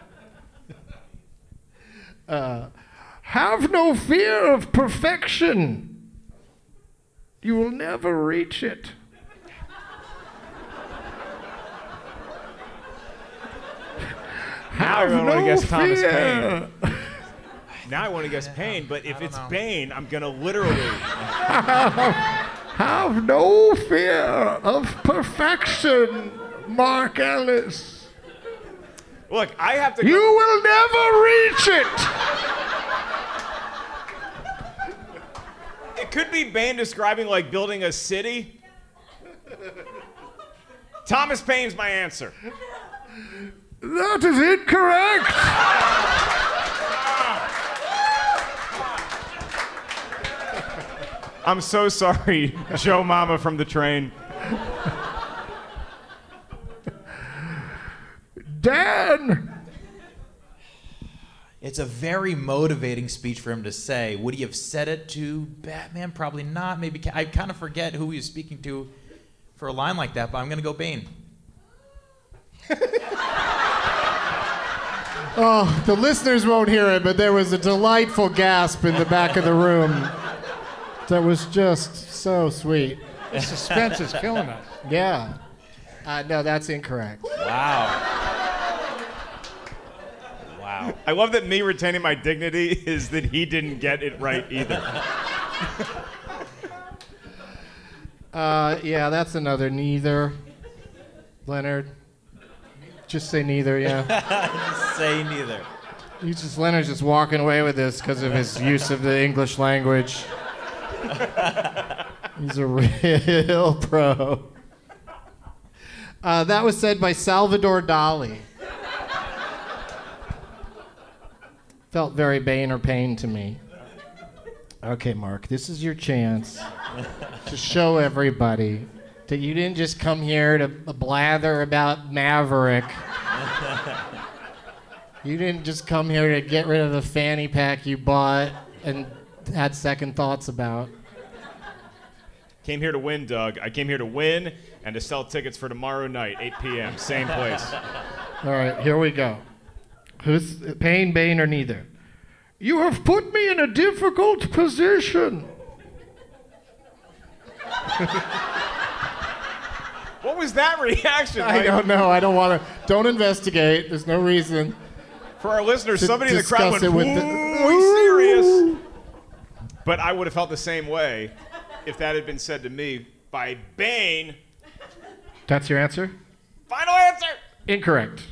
Uh, have no fear of perfection. You will never reach it. Now I Have want to no guess Thomas fear. Paine. Now I want to guess Paine, but if it's know. Bane, I'm gonna literally. Have no fear of perfection, Mark Ellis. Look, I have to. You Go... will never reach it. It could be Bane describing like building a city. Thomas Paine's my answer. That is incorrect. I'm so sorry, Joe Mama from the train. Dan. It's a very motivating speech for him to say. Would he have said it to Batman? Probably not. Maybe I kind of forget who he was speaking to for a line like that, but I'm going to go Bane. Oh, the listeners won't hear it, but there was a delightful gasp in the back of the room. That was just so sweet. The suspense is killing us. Yeah. Uh, no, that's incorrect. Wow. Wow. I love that me retaining my dignity is that he didn't get it right either. Uh, yeah, that's another neither. Leonard. Just say neither, yeah. Just say neither. He's just Leonard's just walking away with this because of his use of the English language. He's a real pro. Uh, that was said by Salvador Dali. Felt very Bane or pain to me. Okay, Mark, this is your chance to show everybody that you didn't just come here to blather about Maverick. You didn't just come here to get rid of the fanny pack you bought and had second thoughts about. Came here to win, Doug. I came here to win and to sell tickets for tomorrow night, eight p.m., same place. All right, here we go. Who's Pain, Bane, or neither? You have put me in a difficult position. What was that reaction? I Mike? don't know. I don't want to. Don't investigate. There's no reason. For our listeners, to somebody in the crowd went, discuss it with ooh, the- he's serious. But I would have felt the same way if that had been said to me by Bane. That's your answer? Final answer! Incorrect.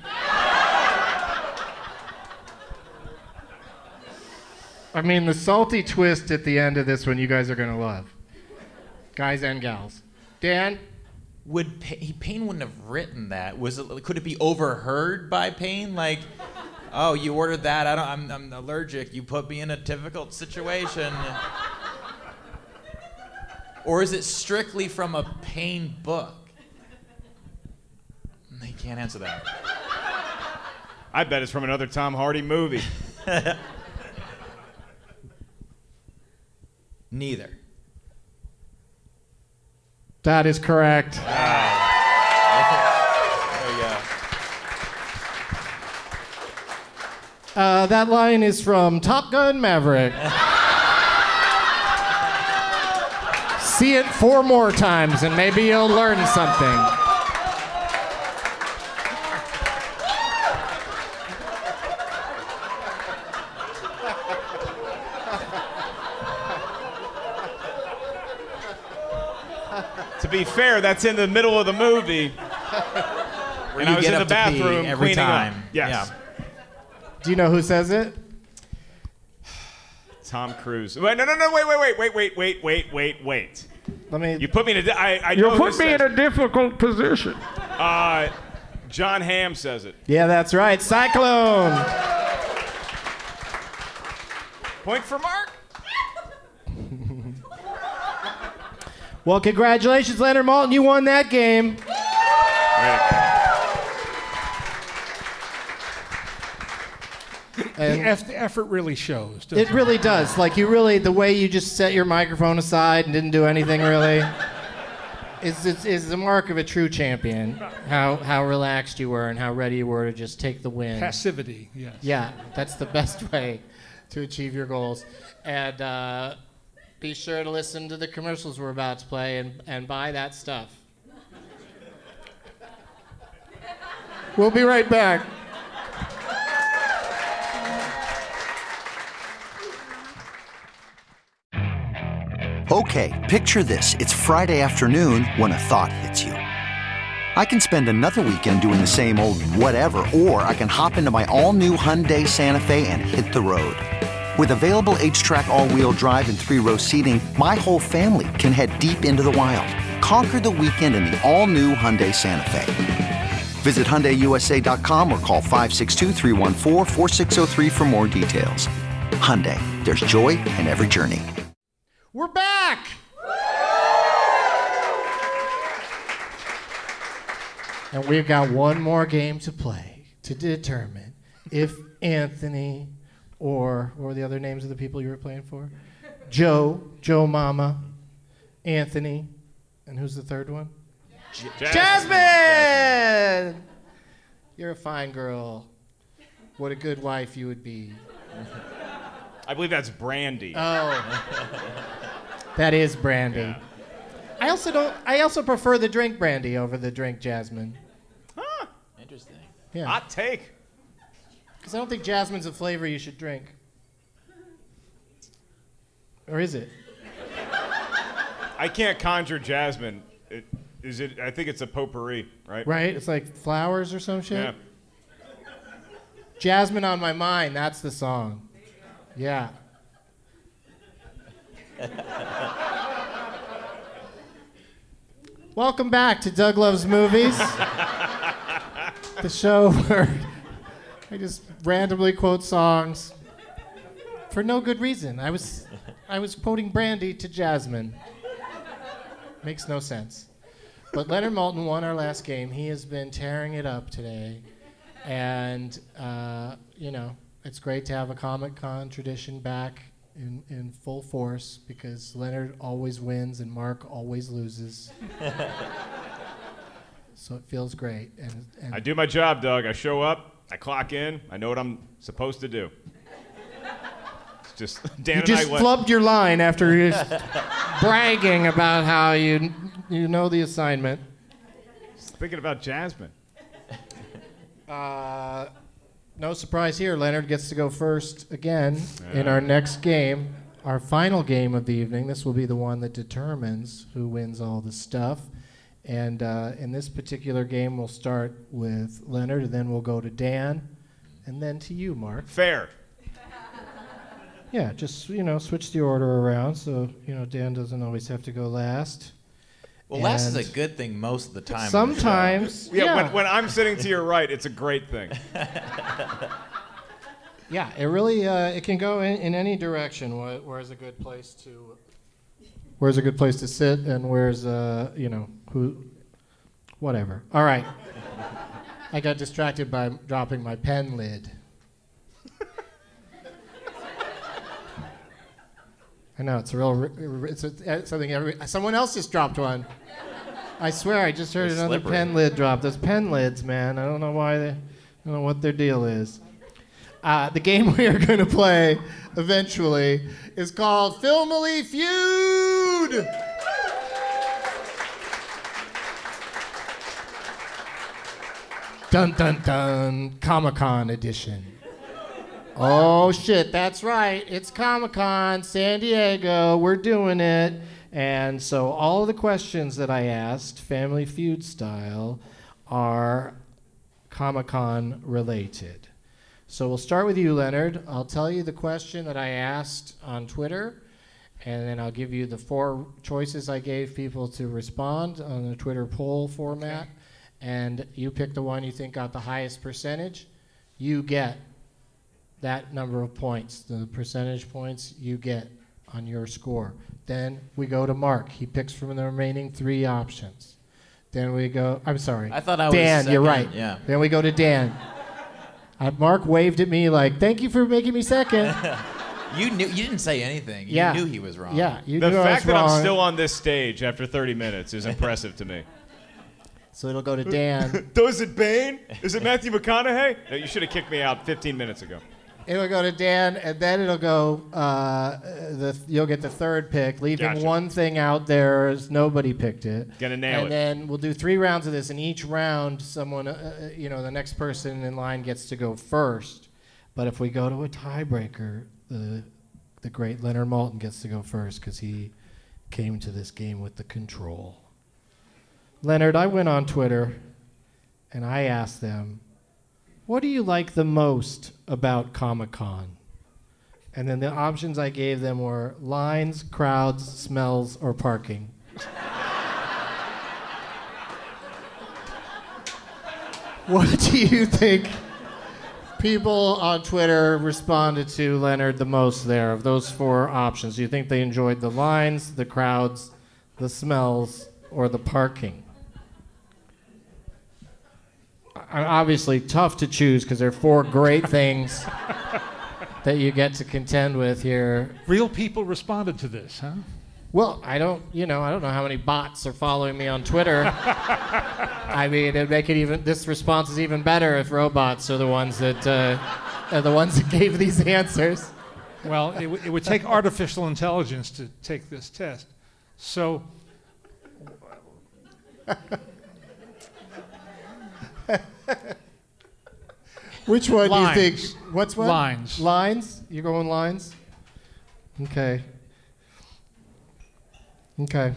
I mean, the salty twist at the end of this one you guys are going to love. Guys and gals. Dan? Would Pa- Payne wouldn't have written that? Was it? Could it be overheard by Payne? Like, oh, you ordered that. I don't. I'm, I'm allergic. You put me in a difficult situation. Or is it strictly from a Payne book? They can't answer that. I bet it's from another Tom Hardy movie. Neither. That is correct. There you go. Uh, that line is from Top Gun Maverick. See it four more times and maybe you'll learn something. To be fair, that's in the middle of the movie. Where And you I was get in up the to pee bathroom every cleaning time. up. Yes. Yeah. Do you know who says it? Tom Cruise. Wait, no, no, no, wait, wait, wait, wait, wait, wait, wait, wait, wait. Let me. You put me in a. Di- I, I You know put who me in says a difficult position. it. Uh, John Hamm says it. Yeah, that's right. Cyclone. Point for Mark. Well, congratulations, Leonard Maltin. You won that game. The, eff- the effort really shows. doesn't It really does. Like, you really, the way you just set your microphone aside and didn't do anything really is, is, is the mark of a true champion. How, how relaxed you were and how ready you were to just take the win. Passivity, yes. Yeah, that's the best way to achieve your goals. And uh, be sure to listen to the commercials we're about to play and, and buy that stuff. We'll be right back. Okay, picture this. It's Friday afternoon when a thought hits you. I can spend another weekend doing the same old whatever, or I can hop into my all-new Hyundai Santa Fe and hit the road. With available H-Track all-wheel drive and three-row seating, my whole family can head deep into the wild. Conquer the weekend in the all-new Hyundai Santa Fe. Visit Hyundai U S A dot com or call five six two, three one four, four six zero three for more details. Hyundai, there's joy in every journey. We're back! And we've got one more game to play to determine if Anthony or what were the other names of the people you were playing for? Joe, Joe Mama, Anthony, and who's the third one? J- Jasmine! Jasmine! You're a fine girl. What a good wife you would be. I believe that's Brandy. Oh. That is brandy. Yeah. I also don't. I also prefer the drink brandy over the drink jasmine. Huh. Interesting. Yeah. Hot take. Because I don't think jasmine's a flavor you should drink. Or is it? I can't conjure Jasmine. It, is it? I think it's a potpourri, right? Right? It's like flowers or some shit? Yeah. Jasmine on My Mind, that's the song. Yeah. Welcome back to Doug Loves Movies. The show where I just randomly quote songs for no good reason. I was I was quoting Brandy to Jasmine. Makes no sense. But Leonard Maltin won our last game. He has been tearing it up today. And, uh, you know, it's great to have a Comic-Con tradition back in, in full force because Leonard always wins and Mark always loses. So it feels great. And, and I do my job, Doug. I show up, I clock in, I know what I'm supposed to do. It's just Dan you and just I went. flubbed your line after you bragging about how you you know the assignment. Just thinking about Jasmine. Uh, no surprise here. Leonard gets to go first again in our next game, our final game of the evening. This will be the one that determines who wins all the stuff. And uh, in this particular game, we'll start with Leonard, and then we'll go to Dan, and then to you, Mark. Fair. Yeah, just, you know, switch the order around so, you know, Dan doesn't always have to go last. Well, last is a good thing most of the time. Sometimes. Yeah, yeah. When, when I'm sitting to your right, it's a great thing. Yeah, it really, uh, it can go in, in any direction. Where, where's a good place to, where's a good place to sit, and where's, uh, you know, who, whatever. All right. I got distracted by dropping my pen lid. I know, it's a real, it's, a, it's something every, someone else just dropped one. I swear, I just heard They're another slippery. pen lid drop. Those pen lids, man, I don't know why they, I don't know what their deal is. Uh, the game we are going to play eventually is called Filmily Feud. Dun dun dun, Comic-Con edition. Oh shit, that's right. It's Comic-Con, San Diego. We're doing it. And so all of the questions that I asked, Family Feud style, are Comic-Con related. So we'll start with you, Leonard. I'll tell you the question that I asked on Twitter, and then I'll give you the four choices I gave people to respond on the Twitter poll format. And you pick the one you think got the highest percentage. You get that number of points, the percentage points you get on your score. Then we go to Mark. He picks from the remaining three options. Then we go, I'm sorry. I thought I was Dan, second, you're right. yeah. Then we go to Dan. Uh, Mark waved at me like, thank you for making me second. You knew. You didn't say anything. You Yeah. knew he was wrong. Yeah, you The knew I fact was that wrong. I'm still on this stage after thirty minutes is impressive to me. So it'll go to Dan. Is it Bane? Is it Matthew McConaughey? No, you should have kicked me out fifteen minutes ago. It'll go to Dan, and then it'll go. Uh, the you'll get the third pick, leaving Gotcha. one thing out there as nobody picked it. Gonna nail and it. then we'll do three rounds of this, and each round, someone, uh, you know, the next person in line gets to go first. But if we go to a tiebreaker, the the great Leonard Maltin gets to go first because he came to this game with the control. Leonard, I went on Twitter, and I asked them, what do you like the most about Comic-Con? And then the options I gave them were lines, crowds, smells, or parking. What do you think people on Twitter responded to Leonard the most there of those four options? Do you think they enjoyed the lines, the crowds, the smells, or the parking? I- Obviously tough to choose because there are four great things that you get to contend with here. Real people responded to this, huh? Well, I don't, you know, I don't know how many bots are following me on Twitter. I mean, it'd make it even, this response is even better if robots are the ones that, uh, are the ones that gave these answers. Well, it, w- it would take artificial intelligence to take this test. So, Which one Lines. do you think? What's what? Lines. Lines? You're going lines? Okay. Okay.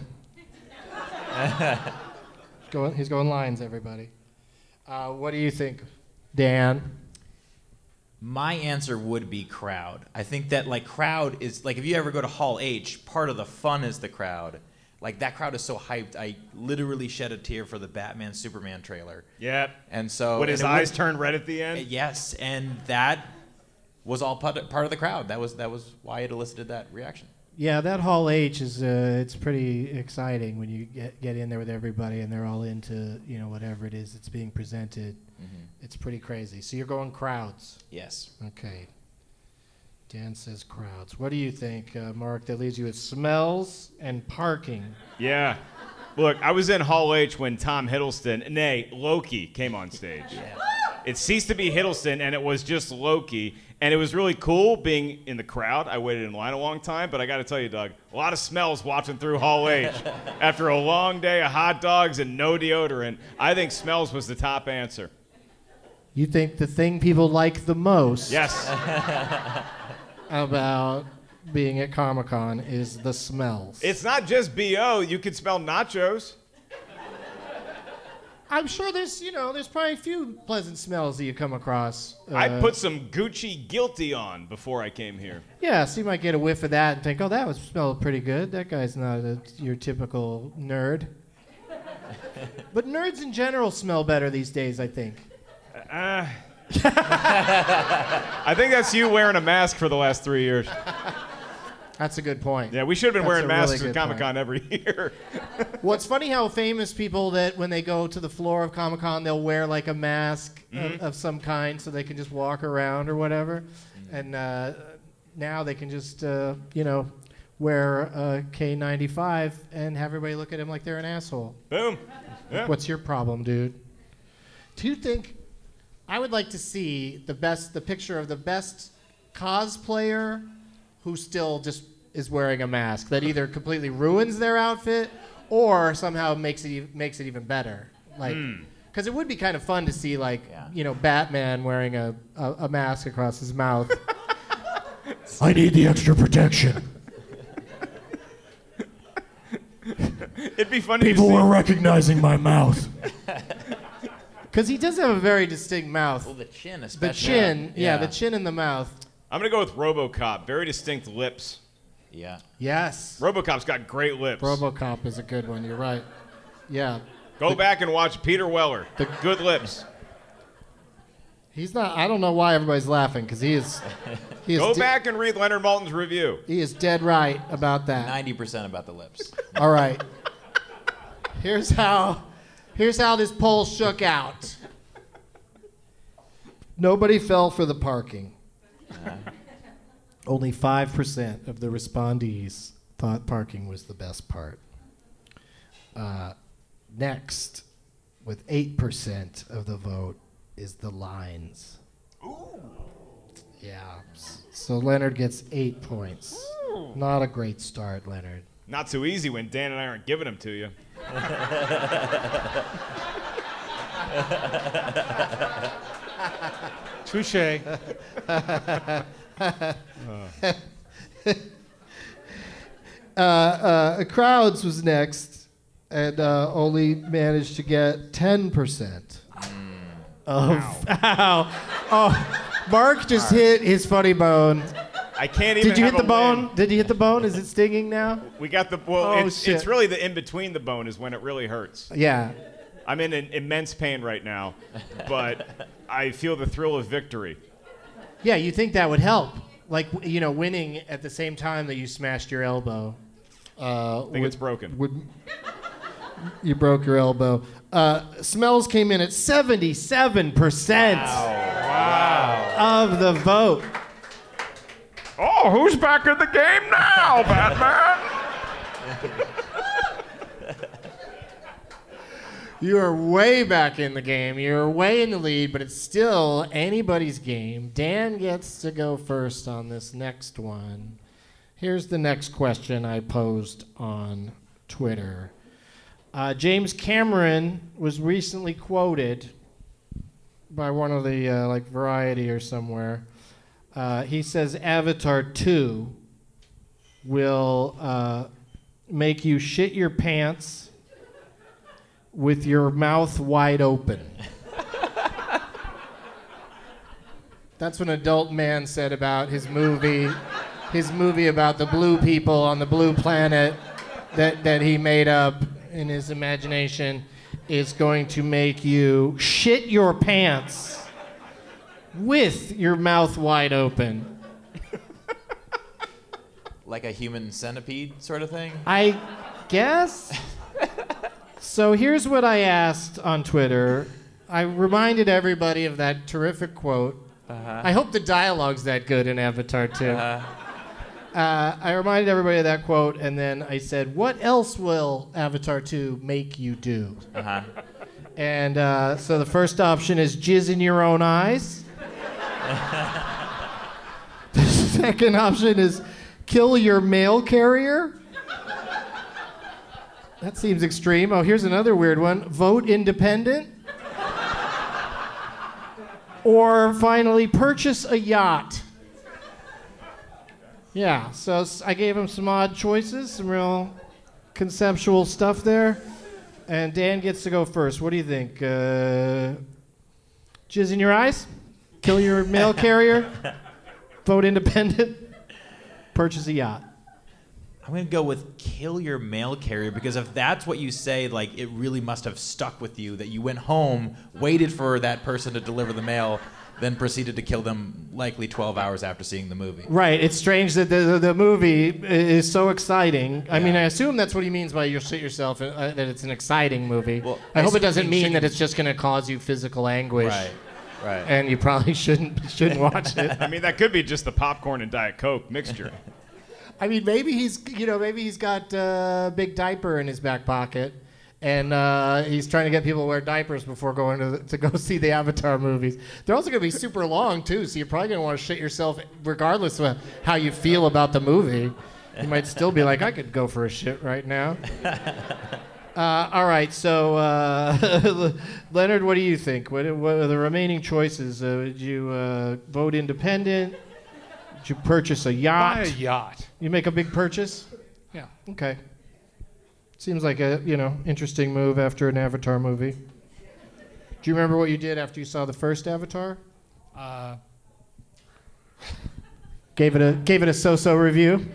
going, he's going lines, everybody. Uh, what do you think, Dan? My answer would be crowd. I think that like crowd is like if you ever go to Hall H, part of the fun is the crowd. Like that crowd is so hyped. I literally shed a tear for the Batman Superman trailer. Yep. And so When his and eyes was, turned red at the end? Yes, and that was all part part of the crowd. That was that was why it elicited that reaction. Yeah, that Hall H is uh, it's pretty exciting when you get get in there with everybody and they're all into, you know, whatever it is that's being presented. Mm-hmm. It's pretty crazy. So you're going crowds. Yes. Okay. Dan says crowds. What do you think, uh, Mark? That leaves you with smells and parking. Yeah. Look, I was in Hall H when Tom Hiddleston, nay, Loki, came on stage. Yeah. It ceased to be Hiddleston, and it was just Loki. And it was really cool being in the crowd. I waited in line a long time, but I got to tell you, Doug, a lot of smells watching through Hall H. After a long day of hot dogs and no deodorant, I think smells was the top answer. You think the thing people like the most Yes. about being at Comic-Con is the smells. It's not just B O. You could smell nachos. I'm sure there's, you know, there's probably a few pleasant smells that you come across. Uh, I put some Gucci Guilty on before I came here. Yeah, so you might get a whiff of that and think, oh, that was smelled pretty good. That guy's not a, your typical nerd. But nerds in general smell better these days, I think. Uh, I think that's you wearing a mask for the last three years. That's a good point. Yeah, we should have been That's wearing a masks really at good Comic-Con every year. Well, it's funny how famous people that when they go to the floor of Comic-Con, they'll wear like a mask Mhm. of, of some kind so they can just walk around or whatever. Mm-hmm. And uh, now they can just, uh, you know, wear a K ninety-five and have everybody look at him like they're an asshole. Boom. Yeah. What's your problem, dude? Do you think I would like to see the best, the picture of the best cosplayer who still just is wearing a mask that either completely ruins their outfit or somehow makes it e- makes it even better. Like, because it would be kind of fun to see, like, Yeah. you know, Batman wearing a, a, a mask across his mouth. I need the extra protection. It'd be funny People to see. were recognizing my mouth. Because he does have a very distinct mouth. Well, the chin The especially. chin, yeah. Yeah. the chin and the mouth. I'm going to go with RoboCop. Very distinct lips. Yeah. Yes. RoboCop's got great lips. RoboCop is a good one. You're right. Yeah. Go back and watch Peter Weller. The good lips. He's not. I don't know why everybody's laughing because he is. He is Go de- back and read Leonard Maltin's review. He is dead right about that. ninety percent about the lips. All right. Here's how. Here's how this poll shook out. Nobody fell for the parking. Only five percent of the respondees thought parking was the best part. Uh, next, with eight percent of the vote, is the lines. Ooh. Yeah. S- So Leonard gets eight points. Ooh. Not a great start, Leonard. Not so easy when Dan and I aren't giving them to you. Touche. uh, uh, Crowds was next, and uh, only managed to get ten percent of. Ow. Oh, Mark just hit his funny bone. I can't even Did you have hit the a bone? win. Did you hit the bone? Is it stinging now? We got the, well, Oh, it's, shit. it's really the in between the bone is when it really hurts. Yeah. I'm in an immense pain right now, but I feel the thrill of victory. Yeah, you think that would help. Like, w- you know, winning at the same time that you smashed your elbow. Uh, I think it's broken. Would, you broke your elbow. Uh, smells came in at seventy-seven percent of the vote. Oh, who's back in the game now, Batman? You are way back in the game. You're way in the lead, but it's still anybody's game. Dan gets to go first on this next one. Here's the next question I posed on Twitter. Uh, James Cameron was recently quoted by one of the, uh, like, Variety or somewhere. Uh, he says Avatar two will uh, make you shit your pants with your mouth wide open. That's what an adult man said about his movie, his movie about the blue people on the blue planet that, that he made up in his imagination is going to make you shit your pants with your mouth wide open. Like a human centipede sort of thing? I guess. So here's what I asked on Twitter. I reminded everybody of that terrific quote. Uh-huh. I hope the dialogue's that good in Avatar two. Uh-huh. Uh, I reminded everybody of that quote, and then I said, what else will Avatar two make you do? Uh-huh. And uh, so the first option is jizz in your own eyes. The second option is kill your mail carrier. That seems extreme. Oh, here's another weird one. Vote independent. Or finally, purchase a yacht. Yeah, so s- I gave him some odd choices, some real conceptual stuff there. And Dan gets to go first. What do you think? Uh, jizz in your eyes? Kill your mail carrier? Vote independent? Purchase a yacht? I'm going to go with kill your mail carrier, because if that's what you say, like, it really must have stuck with you that you went home, waited for that person to deliver the mail, then proceeded to kill them likely twelve hours after seeing the movie. Right. It's strange that the, the, the movie is so exciting. I Yeah. mean, I assume that's what he means by you shit yourself, uh, that it's an exciting movie. Well, I I hope it assume doesn't he mean shouldn't- that it's just going to cause you physical anguish. Right, right. And you probably shouldn't shouldn't watch it. I mean, that could be just the popcorn and Diet Coke mixture. I mean, maybe he's, you know, maybe he's got a big diaper in his back pocket, and uh, he's trying to get people to wear diapers before going to, the, to go see the Avatar movies. They're also going to be super long, too, so you're probably going to want to shit yourself regardless of how you feel about the movie. You might still be like, I could go for a shit right now. Uh, all right, so uh, Leonard, what do you think? What, what are the remaining choices? Uh, did you uh, vote independent? Did you purchase a yacht? Buy a yacht. You make a big purchase? Yeah. Okay. Seems like a, you know, interesting move after an Avatar movie. Do you remember what you did after you saw the first Avatar? Uh, Gave it a gave it a so-so review?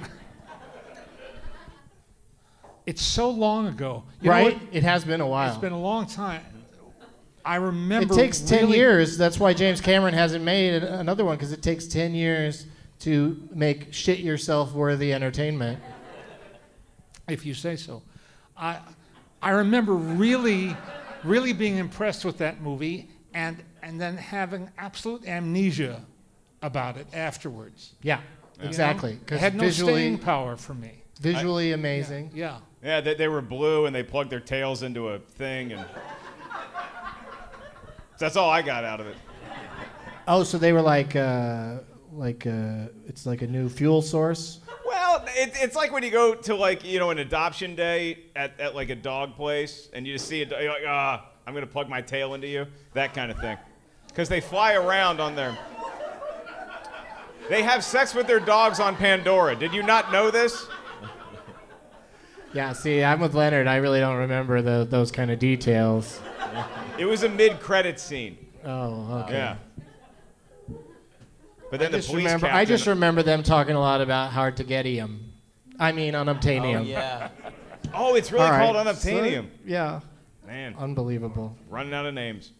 it's so long ago. You know Right? what? It has been a while. It's been a long time. I remember. It takes ten really- years. That's why James Cameron hasn't made another one, because it takes ten years to make shit yourself worthy entertainment. If you say so. I I remember really, really being impressed with that movie, and and then having absolute amnesia about it afterwards. Yeah, exactly. It Because had no visually, staying power for me. visually amazing. Yeah. Yeah, they, they were blue and they plugged their tails into a thing, and that's all I got out of it. Oh, so they were like, uh, like uh, it's like a new fuel source. Well, it, it's like when you go to, like, you know, an adoption day at, at like a dog place, and you just see a dog, you're like, ah, I'm gonna plug my tail into you, that kind of thing, because they fly around on their. They have sex with their dogs on Pandora. Did you not know this? Yeah, see, I'm with Leonard. I really don't remember the, those kind of details. It was a mid-credit scene. Oh, okay. Yeah. But then I the just police remember. captain. I just remember them talking a lot about hard to getium. I mean, unobtainium. Oh, yeah. Oh, it's really All right. called unobtainium. So, yeah. Man, Unbelievable. running out of names.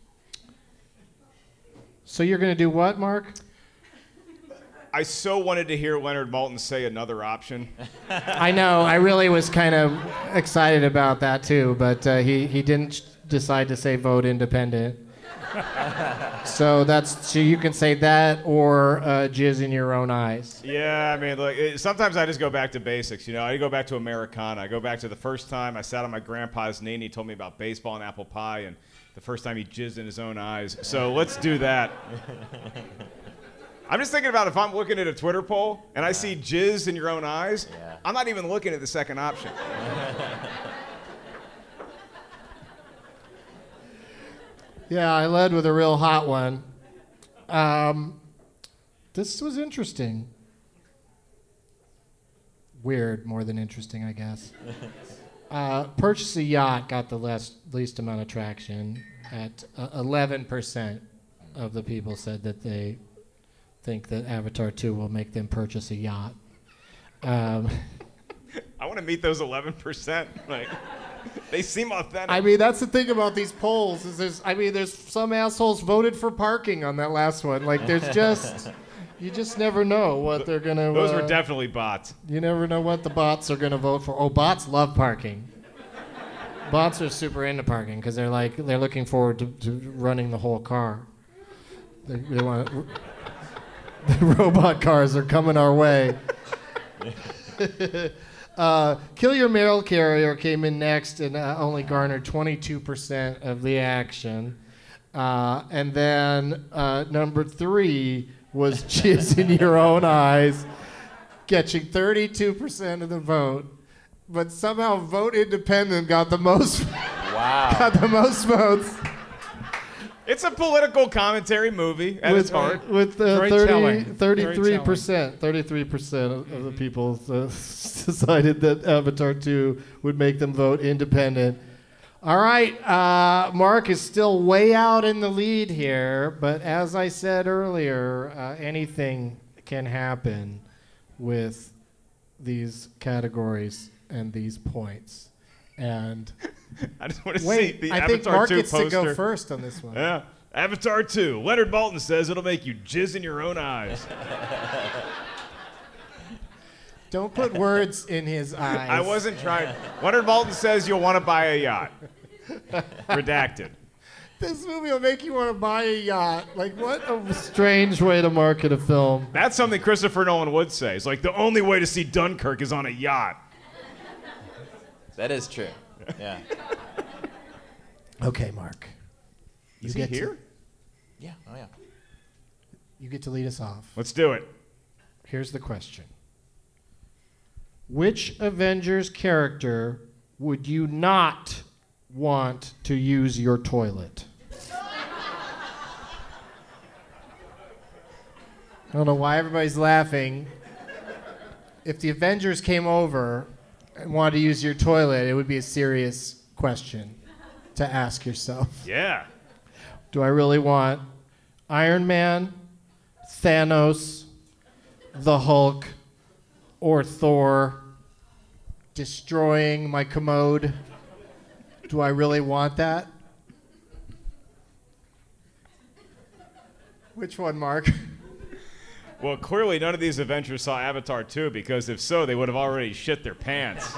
So you're gonna do what, Mark? I so wanted to hear Leonard Maltin say another option. I know. I really was kind of excited about that too, but uh, he he didn't decide to say vote independent. So that's so you can say that or uh, jizz in your own eyes. Yeah, I mean, look, it, sometimes I just go back to basics. You know, I go back to Americana. I go back to the first time I sat on my grandpa's knee and he told me about baseball and apple pie, and the first time he jizzed in his own eyes. So let's do that. I'm just thinking about if I'm looking at a Twitter poll and I see jizz in your own eyes, Yeah. I'm not even looking at the second option. Yeah, I led with a real hot one. Um, this was interesting. weird more than interesting, I guess. Uh, purchase a yacht got the less, least amount of traction. At uh, eleven percent of the people said that they think that Avatar two will make them purchase a yacht. Um, I want to meet those eleven percent. Like, they seem authentic. I mean, that's the thing about these polls is there's, I mean, there's some assholes voted for parking on that last one. Like, there's just, you just never know what they're gonna. Those uh, were definitely bots. You never know what the bots are gonna vote for. Oh, bots love parking. Bots are super into parking because they're like they're looking forward to, to running the whole car. They, they want the robot cars are coming our way. uh, Kill Your Mail Carrier came in next and uh, only garnered twenty-two percent of the action. Uh, and then uh, number three was Jizz in Your Own Eyes, catching thirty-two percent of the vote. But somehow Vote Independent got the most Wow. got the most votes. It's a political commentary movie at with, its heart. With uh, Very thirty, telling. thirty-three percent, thirty-three percent of, of the people uh, decided that Avatar two would make them vote independent. All right, uh, Mark is still way out in the lead here, but as I said earlier, uh, anything can happen with these categories and these points. And I just want to see wait, the I Avatar think Mark two gets poster. to go first on this one. Yeah. Avatar two. Leonard Maltin says it'll make you jizz in your own eyes. Don't put words in his eyes. I wasn't trying. Leonard Maltin says you'll want to buy a yacht. Redacted. This movie will make you want to buy a yacht. Like, what a strange way to market a film. That's something Christopher Nolan would say. It's like the only way to see Dunkirk is on a yacht. That is true. Yeah. Okay, Mark. You Is he get here? To, Yeah. Oh yeah. you get to lead us off. Let's do it. Here's the question. Which Avengers character would you not want to use your toilet? I don't know why everybody's laughing. If the Avengers came over and wanted to use your toilet, it would be a serious question to ask yourself. Yeah. Do I really want Iron Man, Thanos, the Hulk, or Thor destroying my commode? Do I really want that? Which one, Mark? Well, clearly none of these Avengers saw Avatar two, because if so, they would have already shit their pants.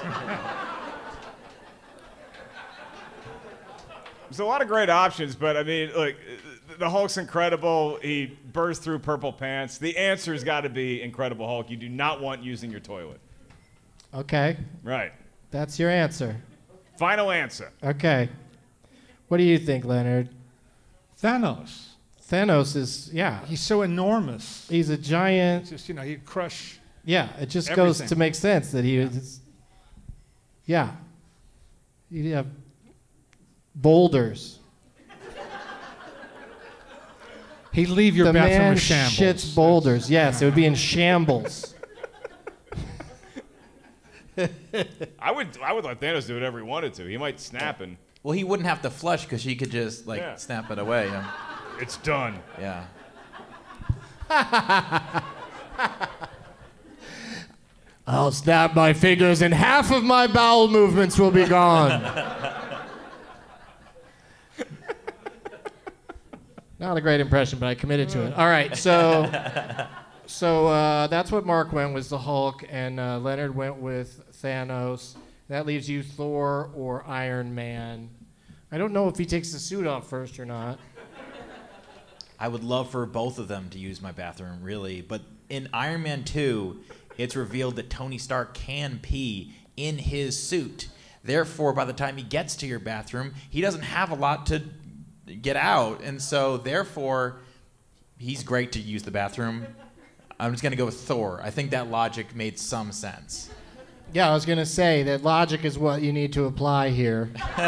There's a lot of great options, but I mean, like, the Hulk's incredible. He bursts through purple pants. The answer's got to be Incredible Hulk. You do not want using your toilet. Okay, Right. that's your answer. Final answer. Okay. What do you think, Leonard? Thanos. Thanos is, yeah, He's so enormous. he's a giant. Just, you know, he'd crush. Yeah, it just goes Everything. to make sense that he is. Yeah. You have boulders. He'd leave your the bathroom man a shambles. shits boulders. Yes, it would be in shambles. I would I would let Thanos do whatever he wanted to. He might snap and Well, he wouldn't have to flush because he could just like Yeah. snap it away. You know? it's done. Yeah. I'll snap my fingers and half of my bowel movements will be gone. Not a great impression, but I committed to it. All right, so so uh, that's what Mark went was the Hulk, and uh, Leonard went with Thanos. That leaves you Thor or Iron Man. I don't know if he takes the suit off first or not. I would love for both of them to use my bathroom, really. But in Iron Man two, it's revealed that Tony Stark can pee in his suit. Therefore, by the time he gets to your bathroom, he doesn't have a lot to get out. And so, therefore, he's great to use the bathroom. I'm just going to go with Thor. I think that logic made some sense. Yeah, I was going to say that logic is what you need to apply here.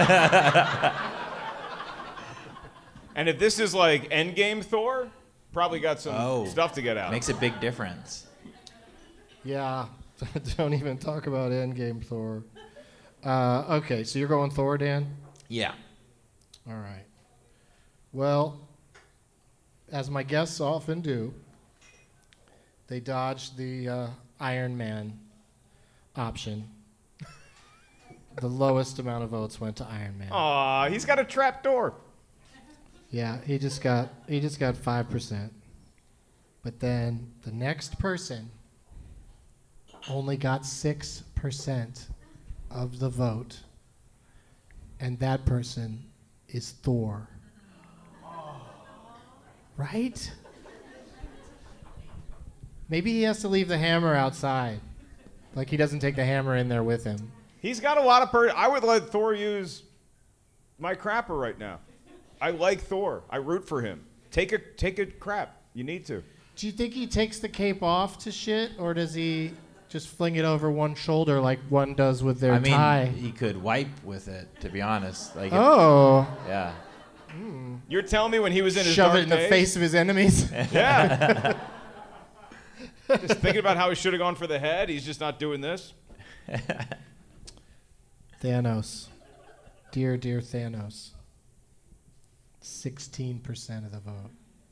And if this is like Endgame Thor, probably got some Oh. stuff to get out. Makes a big difference. Yeah. Don't even talk about Endgame Thor. Uh, okay, so you're going Thor, Dan? Yeah. All right. Well, as my guests often do, they dodged the uh, Iron Man option. The lowest amount of votes went to Iron Man. Aw, he's got a trap door. Yeah, he just got he just got five percent. But then the next person only got six percent of the vote, and that person is Thor. Right? Maybe he has to leave the hammer outside. Like he doesn't take the hammer in there with him. He's got a lot of per. I would let Thor use my crapper right now. I like Thor. I root for him. Take a take a crap. You need to. Do you think he takes the cape off to shit, or does he just fling it over one shoulder like one does with their I mean, tie? he could wipe with it, to be honest. Like, Oh. If, yeah. You're telling me when he was in his Shove dark it in the days? face of his enemies? Yeah. Just thinking about how he should have gone for the head. He's just not doing this. Thanos. Dear, dear Thanos. sixteen percent of the vote.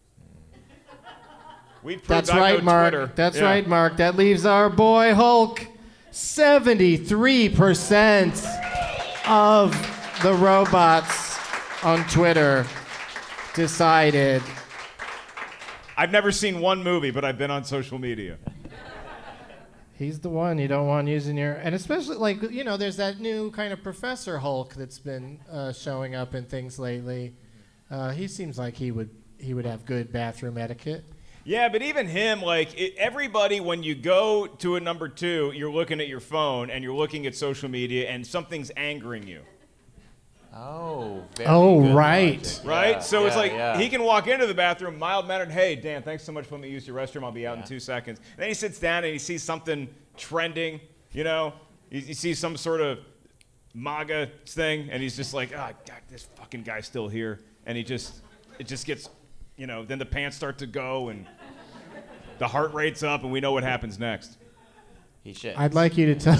We proved That's I right, know Mark. Twitter. That's Yeah. right, Mark. That leaves our boy Hulk. seventy-three percent of the robots on Twitter decided. I've never seen one movie, but I've been on social media. He's the one you don't want using your, and especially like, you know, there's that new kind of Professor Hulk that's been uh, showing up in things lately. Uh, he seems like he would he would have good bathroom etiquette. Yeah, but even him, like it, everybody, when you go to a number two, you're looking at your phone and you're looking at social media, and something's angering you. Oh, very Oh, good right. logic. Right? Yeah, so it's yeah, like yeah. he can walk into the bathroom, mild-mannered, hey, Dan, thanks so much for letting me use your restroom. I'll be out in two seconds. And then he sits down and he sees something trending, you know? He, he sees some sort of MAGA thing, and he's just like, oh, God, this fucking guy's still here. And he just, it just gets, you know, then the pants start to go, and the heart rate's up, and we know what happens next. He shit. I'd like you to tell.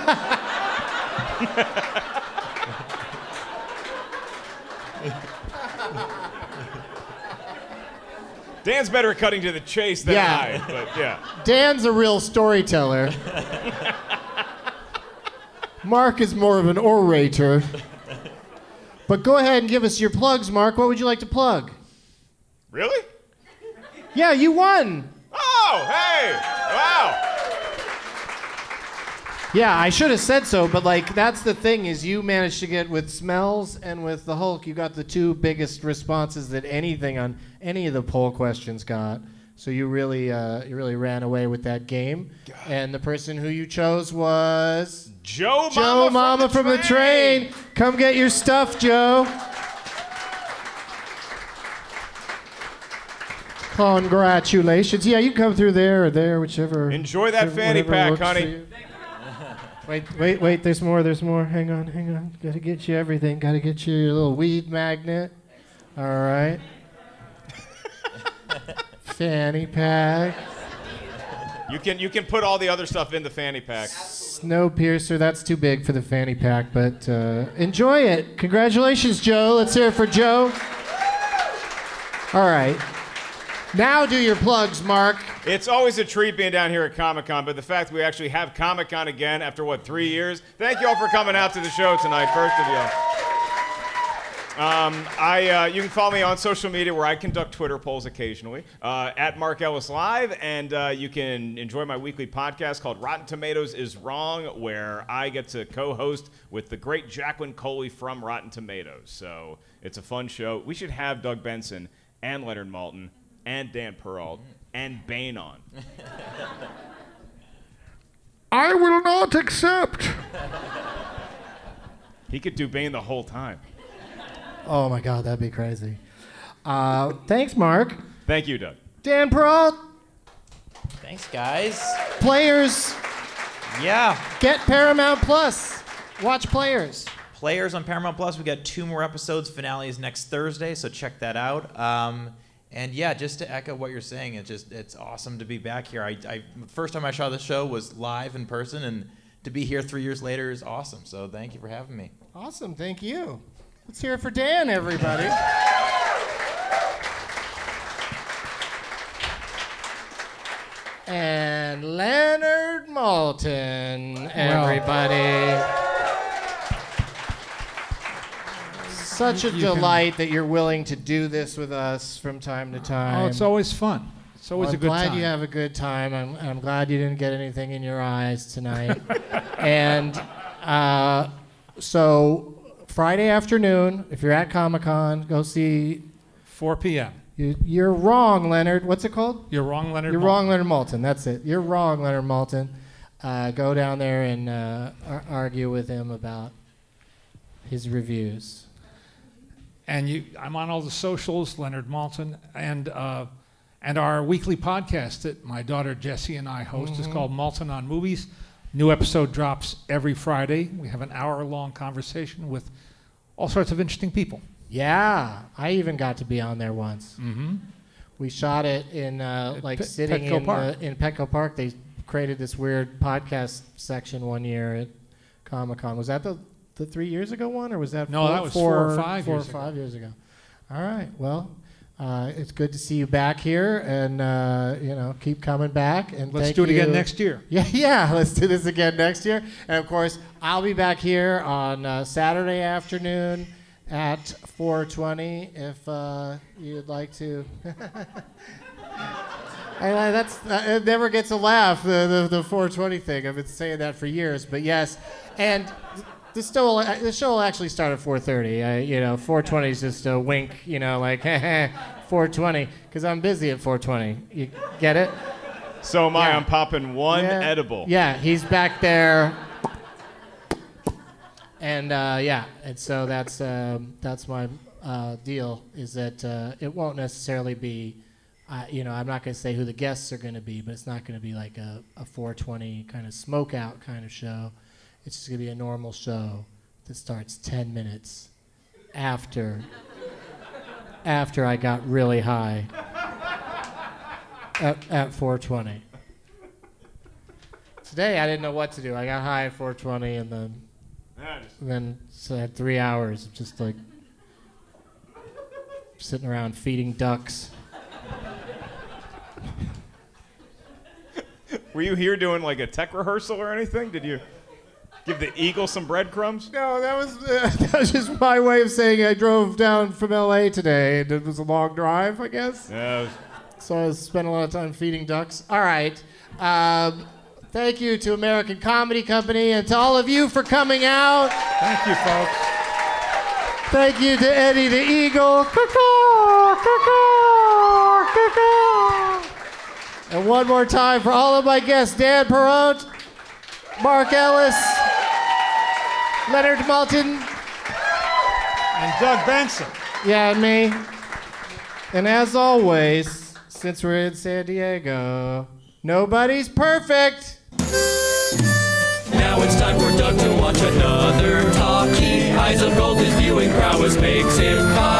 Dan's better at cutting to the chase than Yeah. I, but yeah. Dan's a real storyteller. Mark is more of an orator. But go ahead and give us your plugs, Mark. What would you like to plug? Really? Yeah, you won. Oh, hey! Wow! Yeah, I should have said so, but like that's the thing is you managed to get with Smells and with the Hulk, you got the two biggest responses that anything on any of the poll questions got. So you really, uh, you really ran away with that game. God. And the person who you chose was Joe Mama, Joe Mama from, from the, the train. train. Come get your stuff, Joe. Congratulations. Yeah, you can come through there or there, whichever. Enjoy that whichever- fanny whatever pack, works for honey. you. Wait, wait, wait. There's more. There's more. Hang on, hang on. Gotta get you everything. Gotta get you your little weed magnet. All right. Fanny pack. You can you can put all the other stuff in the fanny pack. Snowpiercer. That's too big for the fanny pack, but uh, enjoy it. Congratulations, Joe. Let's hear it for Joe. All right. Now do your plugs, Mark. It's always a treat being down here at Comic-Con, but the fact we actually have Comic-Con again after, what, three years? Thank you all for coming out to the show tonight, first of you. Um, I, uh, you can follow me on social media where I conduct Twitter polls occasionally, uh, at Mark Ellis Live, and uh, you can enjoy my weekly podcast called Rotten Tomatoes is Wrong, where I get to co-host with the great Jacqueline Coley from Rotten Tomatoes. So it's a fun show. We should have Doug Benson and Leonard Maltin and Dan Peralt and Bane on. I will not accept. He could do Bane the whole time. Oh my God, that'd be crazy. Uh, thanks, Mark. Thank you, Doug. Dan Peralt, Thanks, guys. Players, Yeah. get Paramount Plus. Watch Players. Players on Paramount Plus. We got two more episodes. Finale is next Thursday, so check that out. Um, And yeah, just to echo what you're saying, it's just it's awesome to be back here. I, I first time I saw the show was live in person, and to be here three years later is awesome. So thank you for having me. Awesome, thank you. Let's hear it for Dan, everybody. And Leonard Maltin, everybody. Such a You delight that you're willing to do this with us from time to time. Oh, it's always fun. It's always Well, a good I'm glad time. you have a good time. I'm, I'm glad you didn't get anything in your eyes tonight. And uh, so Friday afternoon, if you're at Comic-Con, go see... four p.m. You, you're wrong, Leonard. What's it called? You're wrong, Leonard You're Maltin. wrong, Leonard Maltin. That's it. You're wrong, Leonard Maltin. Uh, go down there and uh, ar- argue with him about his reviews. And you, I'm on all the socials, Leonard Maltin, and uh, and our weekly podcast that my daughter Jessie and I host Mm-hmm. is called Maltin on Movies. New episode drops every Friday. We have an hour-long conversation with all sorts of interesting people. Yeah, I even got to be on there once. Mm-hmm. We shot it in uh, At like Pe- sitting Petco in Park. The, in Petco Park. They created this weird podcast section one year at Comic-Con. Was that the the three years ago one, or was that No, four, that was four or five four years or ago. five years ago? All right. Well, uh, it's good to see you back here, and uh, you know, keep coming back. And Let's thank do it again you. next year. Yeah, yeah. Let's do this again next year. And of course, I'll be back here on uh, Saturday afternoon at four twenty if uh, you'd like to. And uh, that's uh, it never gets a laugh, the, the the four twenty thing. I've been saying that for years, but yes. And the show the show will actually start at four thirty. Uh, you know, four twenty is just a wink. You know, like four twenty, because I'm busy at four twenty. You get it? So am I. Yeah. I'm popping one Yeah. edible. Yeah, he's back there. And uh, yeah, and so that's um, that's my uh, deal. Is that uh, it won't necessarily be. Uh, you know, I'm not going to say who the guests are going to be, but it's not going to be like a, a four twenty kind of smoke out kind of show. It's just going to be a normal show that starts ten minutes after after I got really high at, at four twenty. Today I didn't know what to do. I got high at four twenty and then Yeah, just- and then so I had three hours of just like sitting around feeding ducks. Were you here doing like a tech rehearsal or anything? Did you give the eagle some breadcrumbs? No, that was uh, that was just my way of saying I drove down from L A today, and it was a long drive, I guess. Yeah. It was- So I spent a lot of time feeding ducks. All right. Um, thank you to American Comedy Company and to all of you for coming out. Thank you, folks. Thank you to Eddie the Eagle. Caw-caw, caw-caw, caw-caw. And one more time for all of my guests, Dan Perrott, Mark Ellis, Leonard Maltin, And Doug Benson. yeah, and me. And as always, since we're in San Diego, nobody's perfect. Now it's time for Doug to watch another talkie. Eyes of gold, his viewing prowess makes him cocky.